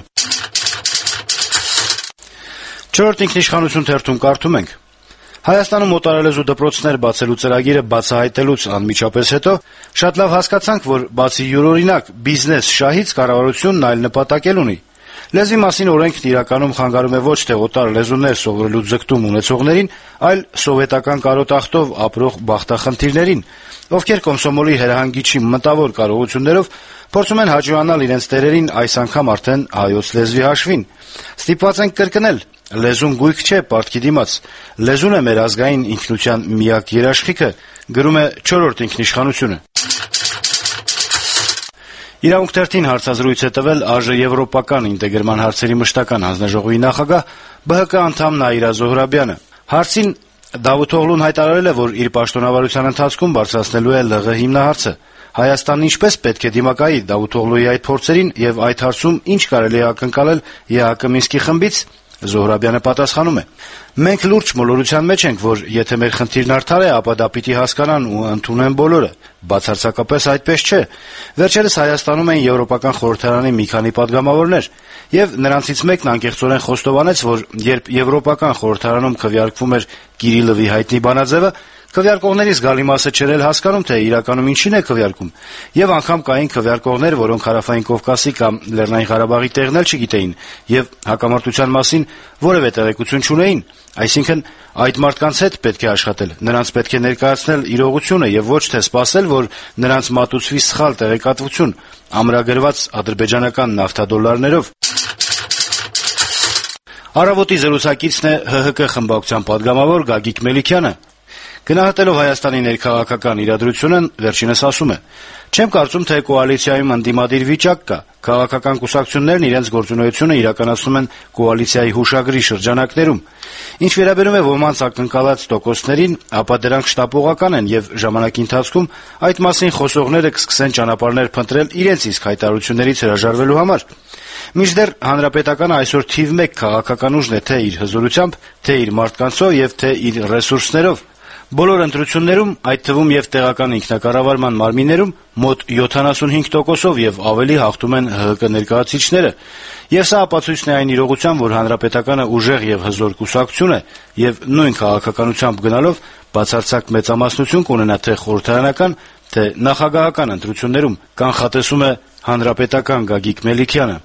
Չորրորդ ինքնիշխանություն թերթում կարդում ենք. Հայաստանում օտարալեզու դպրոցներ բացելու ծրագիրը բացահայտելուց անմիջապես հետո շատ լավ հասկացանք, որ բացի յուրօրինակ բիզնես շահից կառավարությունն այլ նպատակ էլ ունի։ Լեզվի մասին օրենքն իրականում խանգարում է ոչ թե օտար լեզուներ սովորելու ձգտում ունեցողներին, այլ սովետական կարոտախտով ապրող բախտախնդիրներին, ովքեր կոմսոմոլի հրահանգիչի մտավոր կարողություններով փորձում են հաջողանալ իրենց տերերին այս անգամ արդեն հայոց լեզվի հաշվին։ Ստիպված ենք կրկնել. լեզուն գույք չէ պարտքի դիմաց, լեզուն է մեր ազգային ինքնության միակ երաշխիքը, գրում է չորրորդ ինքնիշխանությունը։ Իրավունք թերթին հարցազրույց է տվել Ա Ժ եվրոպական ինտեգրման հարցերի մշտական հանձնաժողովի նախագահ Բ Հ Կ անդամ Նաիրա Զոհրաբյանը։ Հարցին Դավութօղլուն հայտարարել է, որ իր պաշտոնավարության ընթացքում բարձրացնելու է Լ Ղ հիմնահարցը։ Հայաստանն ինչպես պետք է դիմակայի Դավութօղլուի այդ փորձերին եւ այդ հարցում ինչ կարելի է ակնկալել Ե Հ Կ Մինսկի խմբից։ Զոհրաբյանը պատասխանում է. Մենք լուրջ մոլորության մեջ ենք, որ եթե մեր խնդիրն արդար է, ապա դա պիտի հասկանան ու ընդունեն բոլորը։ Բացարձակապես այդպես չէ։ Վերջերս Հայաստանում են Եվրոպական խորհրդարանի մի քանի падգամավորներ, եւ նրանցից մեկն անկեղծորեն խոստովանեց, որ երբ Եվրոպական խորհրդարանում քվեարկվում էր Կիրիլովի հայտնի բանաձևը, քվեարկողների զգալի մասը չէր էլ հասկանում, թե իրականում ինչին է քվեարկում, եւ անգամ կային քվեարկողներ, որոնք Հարավային Կովկասի կամ Լեռնային Ղարաբաղի տեղն էլ չգիտեին եւ հակամարտության մասին որևէ տեղեկություն չունեին։ Այսինքն այդ մարդկանց հետ պետք է աշխատել, նրանց պետք է ներկայացնել իրողությունը եւ ոչ թե սպասել, որ նրանց մատուցվի սխալ տեղեկատվություն, ամրագրված ադրբեջանական նավթադոլարներով։ Առավոտի զրուցակիցն է Հ Հ Կ խմբակցության падգամավոր Գագիկ Մելիքյանը։ Գնահատելով Հայաստանի ներքաղաքական իրադրությունն, վերջինս ասում է. «Չեմ կարծում, թե կոալիցիայում ընդդիմադիր վիճակ կա։ Քաղաքական կուսակցություններն իրենց գործունեությունը իրականացնում են կոալիցիայի հուշագրի շրջանակներում։ Ինչ վերաբերում է ոմանց ակնկալած տոկոսներին, ապա դրանք շտապողական են եւ ժամանակի ընթացքում այդ մասին խոսողները կսկսեն ճանապարհներ փնտրել իրենց իսկ հայտարարություններից հրաժարվելու համար։ Մինչդեռ հանրապետականը այսօր թիվ մեկ քաղաքական ուժն է թե իր հզորությամբ, թե իր մարդկանցով եւ թե իր ռեսուրսներով։ Բոլոր ընտրություններում, այդ թվում եւ տեղական ինքնակառավարման մարմիններում մոտ յոթանասունհինգ տոկոսով եւ ավելի հաղթում են Հ Հ Կ ներկայացուցիչները։ Եվ սա ապացույցն է այն իրողության, որ հանրապետականը ուժեղ եւ հզոր կուսակցություն է եւ նույն քաղաքականությամբ գնալով բացարձակ մեծամասնություն կունենա թե խորհրդարանական, թե նախագահական ընտրություններում, կանխատեսում է հանրապետական Գագիկ Մելիքյանը։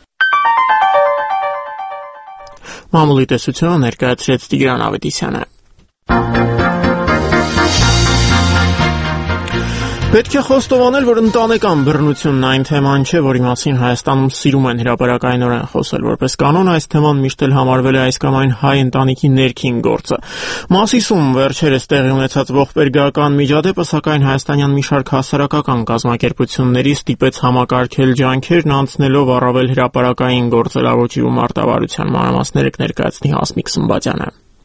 Մամուլի տեսությունը ներկայացրեց Տիգրան Ավետիսյանը։ Պետք է խոստովանել, որ ընտանեկան բռնությունն այն թեման չէ, որի մասին Հայաստանում սիրում են հրապարակայնորեն խոսել։ Որպես կանոն, այս թեման միշտ էլ համարվել է այս կամ այն հայ ընտանիքի ներքին գործը։ Մասիսում վերջերս տեղի ունեցած ողբերգական միջադեպը, սակայն հայաստանյան մի շարք հասարակական կազմակերպությունների ստիպեց համակարգել ջանքերն, անցնելով առավել հրապարակային գործելավոճի ու մարտավարության մանրամասները կներկայացնի Հասմիկ Սմբատյանը։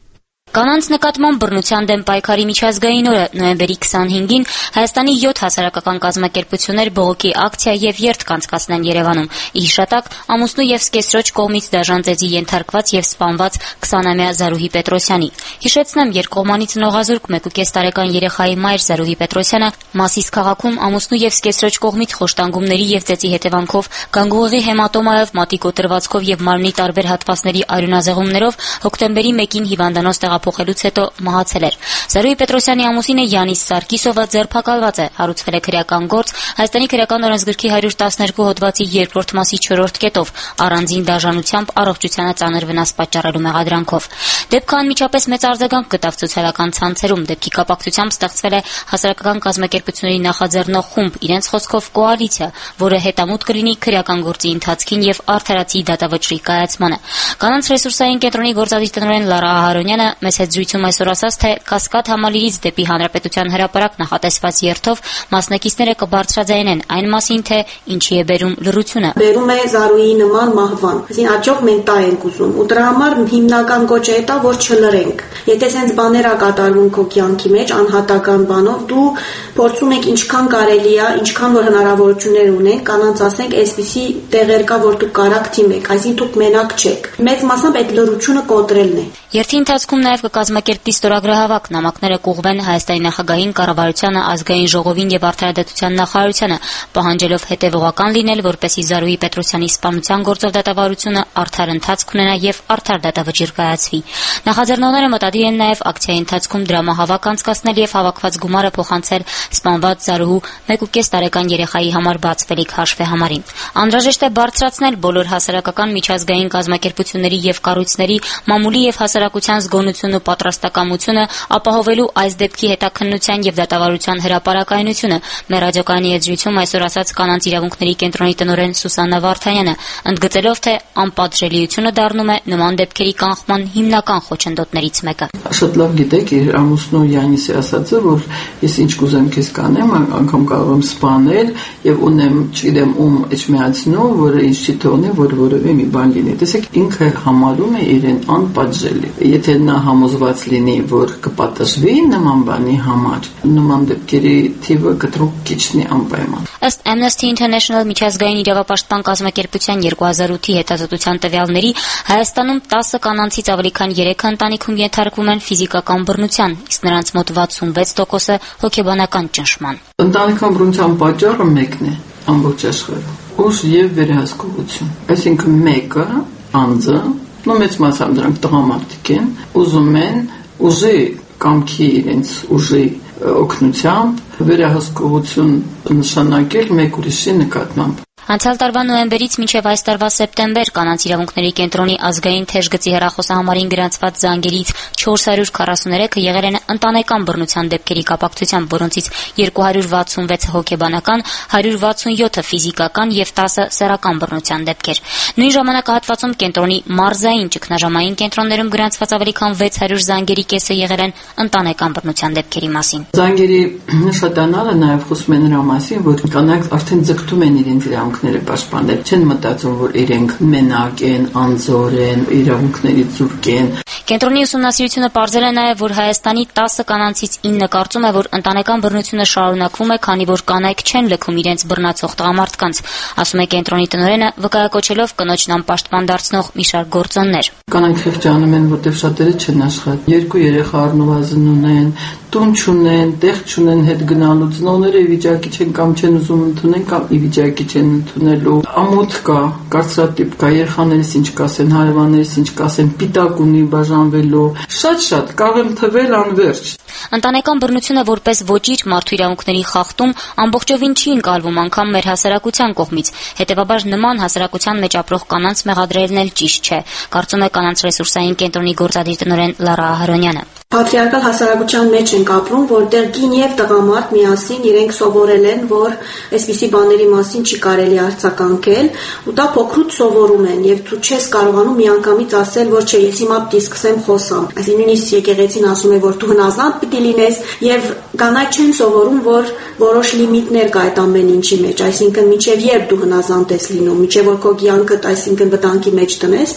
Կանանց նկատմամբ բռնության դեմ պայքարի միջազգային օրը նոյեմբերի քսանհինգին Հայաստանի յոթ հասարակական կազմակերպություններ բողոքի ակցիա եւ երթ կանցկացնեն Երևանում։ Ի հիշատակ ամուսնու եւ սկեսրոջ կողմից դաժան ծեծի ենթարկված եւ սպանված քսանամյա Զարուհի Պետրոսյանի։ Հիշեցնեմ, երկկողմանի ծնողազուրկ մեկ ու կես տարեկան երեխայի մայր Զարուհի Պետրոսյանը Մասիս քաղաքում ամուսնու եւ սկեսրոջ կողմից խոշտանգումների եւ ծեծի հետևանքով գանգուղեղի հեմատոմայով, մատի կոտրվածքով եւ մարմնի տարբեր հատվածների արյունազեղումներով հոկտեմբերի մեկին հիվանդանոց տեղափոխելուց հետո մահացել էր։ Զարուհի Պետրոսյանի ամուսինը Յանիս Սարգիսովը ձերբակալված է, հարուցվել է քրեական գործ Հայաստանի քրեական օրենսգրքի հարյուր տասներկու հոդվածի երկրորդ մասի չորրորդ կետով առանձին դաժանությամբ առողջությանը ծանր վնաս պատճառելու մեղադրանքով։ Դեպքը անմիջապես մեծ արձագանք գտավ սոցիալական ցանցերում։ Դեպքի կապակցությամբ ստեղծվել է հասարակական կազմակերպությունների նախաձեռնող խումբ, իրենց խոսքով կոալիցիա, որը հետամուտ կլինի քրեական գործի ընթացքին եւ արդարացի դատավճռի կայացմանը։ Կանանց ռեսուրսային կենտրոնի գործադիր տնօրեն Լարա Ահարոնյանը մեծ հետ զրույցում այսօր ասաց, թե Կասկադ համալիրից դեպի Հանրապետության հրապարակ նախատեսված երթով մասնակիցները կբարձրաձայնեն այն մասին, թե ինչի է բերում լռությունը։ Բերում է Զարուհիի նման մահվան։ Այսինքն աճող մենք տա ենք ուզում։ Ու դրա համար հիմնական կոչը է դա, որ չլռենք։ Եթե sense բաներ ա կատարվում քո կյանքի մեջ անհատական բանով, դու փորձում ես ինչքան կարելի է, ինչքան որ հնարավորություններ ունենք, կանանց ասենք, այսպիսի տեղեր կա, որ դու կարաք թիմեք, այսինքն դուք մենակ չեք։ Մեծ մասամբ այդ լռությունը կոտրելն է։ Երթի ընթացքում նաև կկազմակերպվի ստորագրահավաք, նամակները կուղղվեն Հայաստանի նախագահին, կառավարությանը, ազգային ժողովին եւ արդարադատության նախարարությանը, պահանջելով հետեւողական լինել, որպեսզի Զարուհի Պետրոսյանի սպանության գործով դատավարությունը արդար ընթացք ունենա եւ արդար դատավճիռ կայացվի։ Նախաձեռնողները մտադիր են նաև ակցիայի ընթացքում դրամահավաք անցկացնել եւ հավաքված գումարը փոխանցել սպանված Զարուհու մեկ ու կես տարեկան երեխայի համար բացվելիք հաշվեհամարին։ Անհրաժեշտ է բարձրացնել բոլոր հասարակական միջազգային կազմակերպությունների եւ կառույցների մամուլի եւ հասարակության զգոնությունն ու պատրաստակամությունը ապահովելու այս դեպքի հետաքննության եւ դատավարության հրապարակայնությունը։ Մեր ռադիոկայանի հետ զրույցում այսօր ասաց կանանց իրավունքների կենտրոնի տնօրեն Սուսաննա Վարդանյանը, ընդգծելով, թե անպատժելիությունը դառնում է նման դեպքերի կանխման հիմնական խոչընդոտներից մեկը։ Շատ լավ գիտեք, իր ամուսնու Յանիսի ասածը, որ ես ինչ կուզեմ քեզ կանեմ, անգամ կարող եմ սպանել եւ ունեմ, չգիտեմ, ում էջմիածնու, որը ինձ չի թողնի, որ որևէ մի բան լինի։ Տեսեք, ինքը համարում է իրեն անպատժելի։ Եթե նա համոզված լինի, որ կպատժվի նման բանի համար, նման դեպքերի թիվը կտրուկ կիչնի անպայման։ Ըստ Amnesty International միջազգային իրավապաշտպան կազմակերպության երկու հազար ութի հետազոտության տվյալների Հայաստանում տասը կանանցից ավելի քան երեքը ընտանիքում ենթարկվում են ֆիզիկական բռնության, իսկ նրանց մոտ վաթսունվեց տոկոսը հոգեբանական ճնշման։ Ընտանեկան բռնության պատճառը մեկն է ամբողջ աշխարհում՝ ուժ եւ վերահսկողություն։ Այսինքն մեկը անձը, նո մեծ մասամբ դրանք տղամարդիկ են, ուզում են ուժի կամքի իրենց ուժի օգնությամբ վերահսկողություն նշանակել մեկ ուրիշի նկատմամբ։ Անցյալ տարվա նոյեմբերից մինչև այս տարվա սեպտեմբեր կանանց իրավունքների կենտրոնի ազգային թեժգծի հեռախոսահամարին գրանցված զանգերից չորս հարյուր քառասուներեքը եղել են ընտանեկան բռնության դեպքերի կապակցությամբ, որոնցից երկու հարյուր վաթսունվեցը հոգեբանական, հարյուր վաթսունյոթը ֆիզիկական եւ տասը սեռական բռնության դեպքեր։ Նույն ժամանակահատվածում կենտրոնի մարզային ճգնաժամային կենտրոններում գրանցված ավելի քան վեց հարյուր զանգերի կեսը եղել են ընտանեկան բռնության դեպքերի մասին։ Զանգերի շատանալը նաեւ խոսում է նրա մասին, որ կանայք արդեն ձգտում են իրենց իրավունքները պաշտպանել, չեն մտածում, որ իրենք մենակ են, անձոր են, իրավունքներից զուրկ են։ Կենտրոնի ուսումնասիրությունը պարզել է նաև, որ Հայաստանի տասը կանանցից ինը կարծում է, որ ընտանեկան բռնությունը շարունակվում է, քանի որ կանայք չեն լքում իրենց բռնացող տղամարդկանց, ասում է կենտրոնի տնօրենը, վկայակոչելով կնոջն անպաշտպան դարձնող մի շարք գործոններ։ Կանայք խղճանում են, որտեղ շատերը չեն աշխատում, երկու երեխա առնվազն ունեն, տուն չունեն, տեղ չունեն հետ գնալու, ծնողները ի վիճակի չեն կամ չեն ուզում ընդունել կամ ի վիճակի չեն ընդունելու։ Ամոթ կա, կարծրատիպ կա, երեխաներից ինչ կասեն, հարևաններից ինչ կասեն, պիտակ ունի բաժանվելու, շատ-շատ կարող եմ թվել անվերջ։ Ընտանեկան բռնությունը որպես ոճիր մարդու իրավունքների խախտում ամբողջովին չի ընկալվում անգամ մեր հասարակության կողմից, հետևաբար նման հասարակության մեջ ապրող կանանց մեղադրելն էլ ճիշտ չէ, կարծում է կանանց ռեսուրսային կենտրոնի գործադիր տնօրեն Լարա Ահարոնյանը։ Պատրիարքալ հասարակության մեջ ենք ապրում, որտեղ կին եւ տղամարդ միասին իրենք սովորել են, որ այսպիսի բաների մասին չի կարելի արձագանքել, ու դա փոքրուց սովորում են եւ դու չես կարողանում միանգամից ասել, որ չէ, ես հիմա պիտի սկսեմ խոսամ։ Այսինքն նույնիսկ եկեղեցին ասում է, որ դու հնազանդ պիտի լինես եւ կանայք չեն սովորում, որ որոշ լիմիտներ կա այդ ամեն ինչի մեջ, այսինքն մինչեւ երբ դու հնազանդ ես լինում, մինչեւ որ քո կյանքդ այսինքն վտանգի մեջ տնես։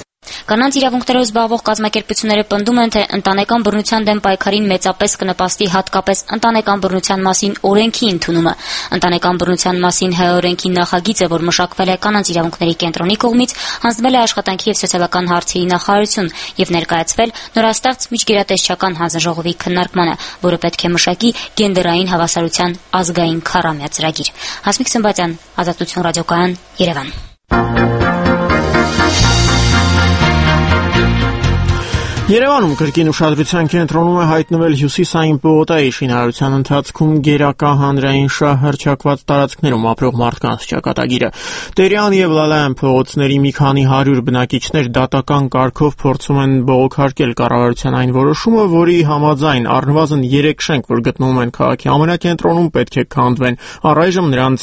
Կանանց իրավունքներով զբաղվող կազմակերպությունները պնդում են, թե ընտանեկան բռնության դեմ պայքարին մեծապես կնպաստի հատկապես ընտանեկան բռնության մասին օրենքի ընդունումը։ Ընտանեկան բռնության մասին հայ օրենքի նախագիծը, որ մշակվել է Կանանց իրավունքների կենտրոնի կողմից, հանձնվել է Աշխատանքի եւ սոցիալական հարցերի նախարարություն եւ ներկայացվել նորաստեղծ միջգերատեսչական հանձնաժողովի քննարկմանը, որը պետք է մշակի գենդերային հավասարության ազգային քառամյա ծրագիր։ Հասմիկ Սմբատյան, Ազատություն ռադիոկայան, Երևան։ Երևանում կրկին ուշադրության կենտրոնում է հայտնվել հյուսիսային պողոտայի շինարարության ընթացքում գերակա հանրային շահ հռչակված տարածքներում ապրող մարդկանց ճակատագիրը։ Տերյան եւ Լալայան փողոցների մի քանի հարյուր բնակիչներ դատական կարգով փորձում են բողոքարկել կառավարության այն որոշումը, որի համաձայն առնվազն երեք շենք, որ գտնվում են քաղաքի ամենակենտրոնում, պետք է քանդվեն։ Առայժմ նրանց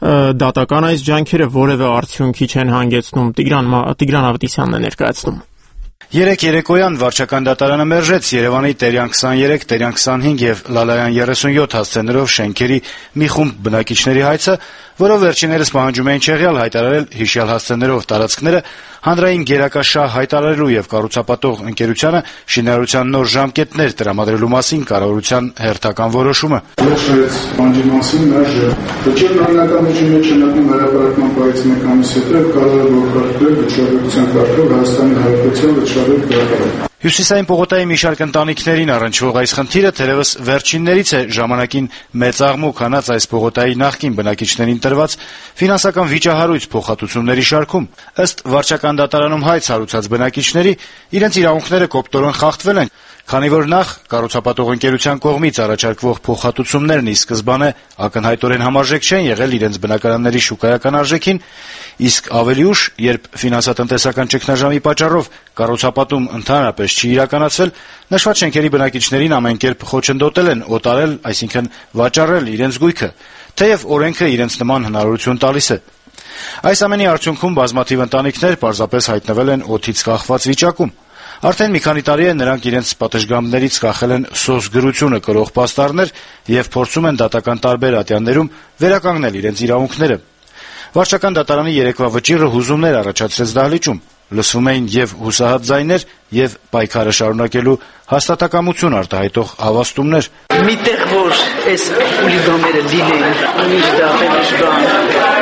դատական այս ջանքերը որևէ արդյունքի չեն հանգեցնում։ Տիգրան Տիգրան Ավետիսյանն է ներկայացնում։ Երեկ երեկոյան վարչական դատարանը մերժեց Երևանի Տերյան քսաներեք, Տերյան քսանհինգ եւ Լալայան երեսունյոթ հասցեներով շենքերի մի խումբ բնակիչների հայցը, որով վերջիններս պահանջում էին չեղյալ հայտարարել հիշյալ հասցեներով տարածքները հանրային գերակա շահ հայտարարելու եւ կառուցապատող ընկերությանը շինարարության նոր ժամկետներ տրամադրելու մասին կառավարության հերթական որոշումը։ Վերջերս բանջի մասին մերժը վճիռն օրինականություն մեջ չնայում հրապարակման պայից մեկ ամիս հետո կարող է ողջարկվել վճռության կարգով Հայաստանի Հանրապետության վճռել կարգով։ Հյուսիսային պողոտայի մի շարք ընտանիքներին առնչվող այս խնդիրը թերևս վերջիններից է ժամանակին մեծ աղմուկ հանած այս պողոտայի նախկին բնակիչներին տրված ֆինանսական վիճահարույց փոխհատուցումների շարքում։ Ըստ վարչական դատարանում հայց հարուցած բնակիչների իրենց իրավունքները կոպտորեն խախտվել են, քանի որ նախ կառուցապատող ընկերության կողմից առաջարկվող փոխհատուցումներն ի սկզբանե ակնհայտորեն համարժեք չեն եղել իրենց բնակարանների շուկայական արժեքին, իսկ ավելի ուշ, երբ ֆինանսատնտեսական ճգնաժամի պատճառով կառուցապատում ընդհանրապես չի իրականացվել, նշված շենքերի բնակիչներին ամենքերպ խոչընդոտել են օտարել, այսինքն վաճառել իրենց գույքը, թեև օրենքը իրենց նման հնարավորություն տալիս է։ Այս ամենի արդյունքում բազմաթիվ ընտանիքներ պարզապես հայտնվել են օդից կախված վիճակում։ Արդեն մի քանի տարի է նրանք իրենց պատշգամբներից կախել են սոսգրությունը կրող պաստառներ եւ փորձում են դատական տարբեր ատյաններում վերականգնել իրենց իրավունքները։ Վարչական դատարանի երեկվա վճիռը հուզումներ առաջացրեց դահլիճում, լսվում էին եւ հուսահատ ձայներ եւ պայքարը շարունակելու հաստատակամություն արտահայտող հավաստումներ։ Միտեղ որ այս խուլիգանները լինեն, ինչ դատել բան։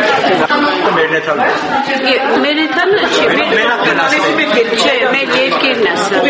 Մերետանը չի, չէ, մեր երկիրն է սա։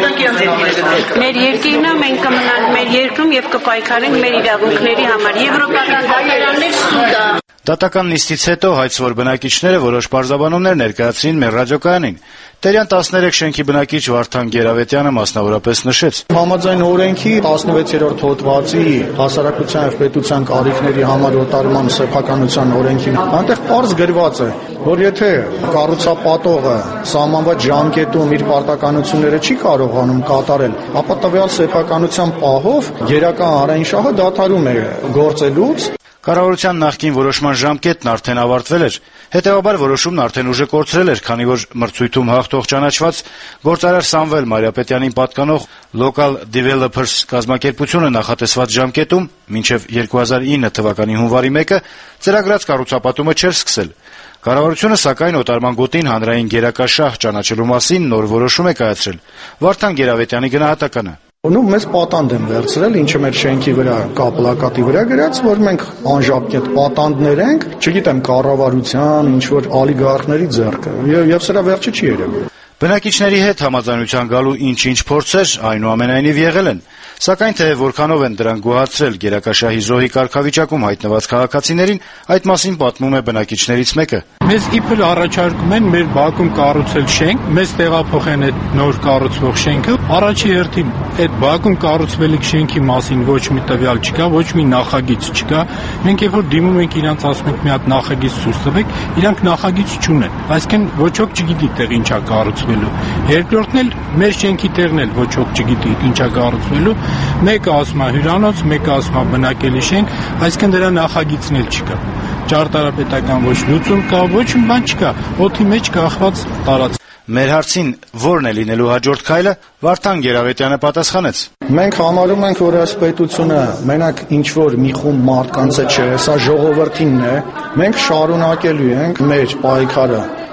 Մեր երկիրն է, մենք կմնանք մեր երկրում եւ կպայքարենք մեր իրավունքների համար։ Եվրոպական դատարաններ սուտ է։ Դատական նիստից հետո հայցվոր բնակիչները որոշ պարզաբանումներ ներկայացրին մեր ռադիոկայանին։ Տերյան տասներեք շենքի բնակիչ Վարդան Գերավետյանը մասնավորապես նշեց. Համաձայն օրենքի տասնվեցերորդ հոդվածի հասարակության եւ պետության կարիքների համար օտարման սեփականության օրենքին այնտեղ պարզ գրված է, որ եթե կառուցապատողը սահմանված ժամկետում իր պարտականությունները չի կարողանում կատարել, ապա տվյալ սեփականության պահով գերակա հանրային շահը դադարում է գործելուց։ Կառավարության նախկին որոշման ժամկետն արդեն ավարտվել էր, հետևաբար որոշումն արդեն ուժը կորցրել էր, քանի որ մրցույթում հաղթող ճանաչված գործարար Սամվել Մարիապետյանին պատկանող Local Developers կազմակերպությունը նախատեսված ժամկետում մինչև երկու հազար ինը թվականի հունվարի մեկը ծրագրած կառուցապատումը չէր սկսել։ Կառավարությունը սակայն օտարման գոտին հանրային գերակա շահ ճանաչելու մասին նոր որոշում է կայացրել։ Վարդան Գերավետյանի գնահատականը. Ու մեզ պատանդ են վերցրել, ինչը մեր շենքի վրա կա պլակատի վրա գրած, որ մենք անժապկետ պատանդներ ենք, չգիտեմ, կառավարության, ինչ որ օլիգարխների ձեռքը, եւ եւ սրա վերջը չի երևում։ Բնակիչների հետ համաձայնության գալու ինչ-ինչ փորձեր այնուամենայնիվ եղել են, սակայն թե որքանով են դրանք գոհացրել գերակաշահի զոհի կարգավիճակում հայտնված քաղաքացիներին, այդ մասին պատմում է բնակիչներից մեկը. Մեզ իբր առաջարկում են մեր բակում կառուցել շենք, մեզ տեղափոխեն այդ նոր կառուցվող շենքը, առաջի հերթին այդ բակում կառուցվելիք շենքի մասին ոչ մի տվյալ չկա, ոչ մի նախագիծ չկա։ Մենք երբ որ դիմում ենք իրանց ասում ենք մի հատ նախագիծ ցույց տվեք, իրանք նախագիծ չունեն, այսինքն ոչ ոք չգիտի տեղ ինչա կառուցվելու։ Երկրորդն էլ մեր շենքի տեղն էլ ոչ ոք չգիտի ինչա կառուցվելու։ Մեկը ասում է հյուրանոց, մեկը ասում է բնակելի շենք, այսինքն դրա նախագիծն էլ չկա։ Ճարտարապետական ոչ լուծում կա, ոչ մի բան չկա, օդի մեջ կախված տարածք։ Մեր հարցին ո՞րն է լինելու հաջորդ քայլը, Վարդան Գերավետյանը պատասխանեց. Մենք համարում ենք, որ այս պետությունը մենակ ինչ որ մի խումբ մարդկանց է չէ, սա ժողովրդինն է։ Մենք շարունակելու ենք մեր պայքարը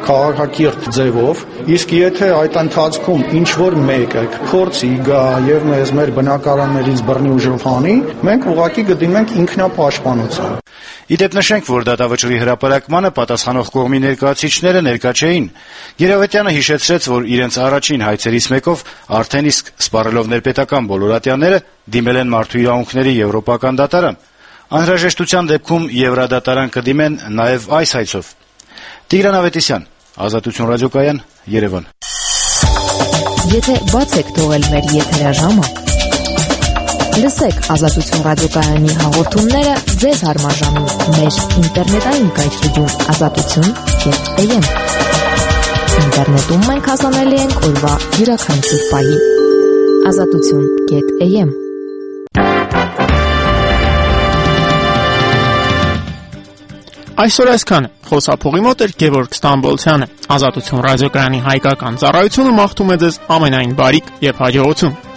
քաղաքակիրթ ձևով, իսկ եթե այդ ընթացքում ինչ որ մեկը փորձի գա եւ մեզ մեր բնակարաններից բռնի ու ժողանի, մենք ուղղակի կդիմենք ինքնապաշտպանության։ Իդեպ նշենք, որ դատավճռի հրապարակմանը պատասխանող կողմի ներկայացուցիչները ներկա չէին։ Գերավետյանը հիշեցրեց, որ իրենց առաջին հայցերից մեկով արդեն իսկ սպառելով ներպետական բոլոր ատյանները դիմել են մարդու իրավունքների եվրոպական դատարան։ Անհրաժեշտության դեպքում Եվրադատարան կդիմեն նաև այս հայցով։ Տիգրան Ավետիսյան, Ազատություն ռադիոկայան, Երևան։ Եթե բաց եք թողել մեր եթերաժամը, լսեք Ազատություն ռադիոկայանի հաղորդումները ձեզ հարմարժամին մեր ինտերնետային կայքեջում ազատություն.am։ Ինտերնետում մենք հասանելի ենք օրվա յուրաքանչյուր պահի։ ազատություն.am։ Այսօր այսքանը։ Խոսափողի մոտ էր Գևորգ Ստամբոլցյանը։ Ազատություն ռադիոկայանի հայկական ծառայությունը մաղթում է ձեզ ամենայն բարիք եւ հաջողություն։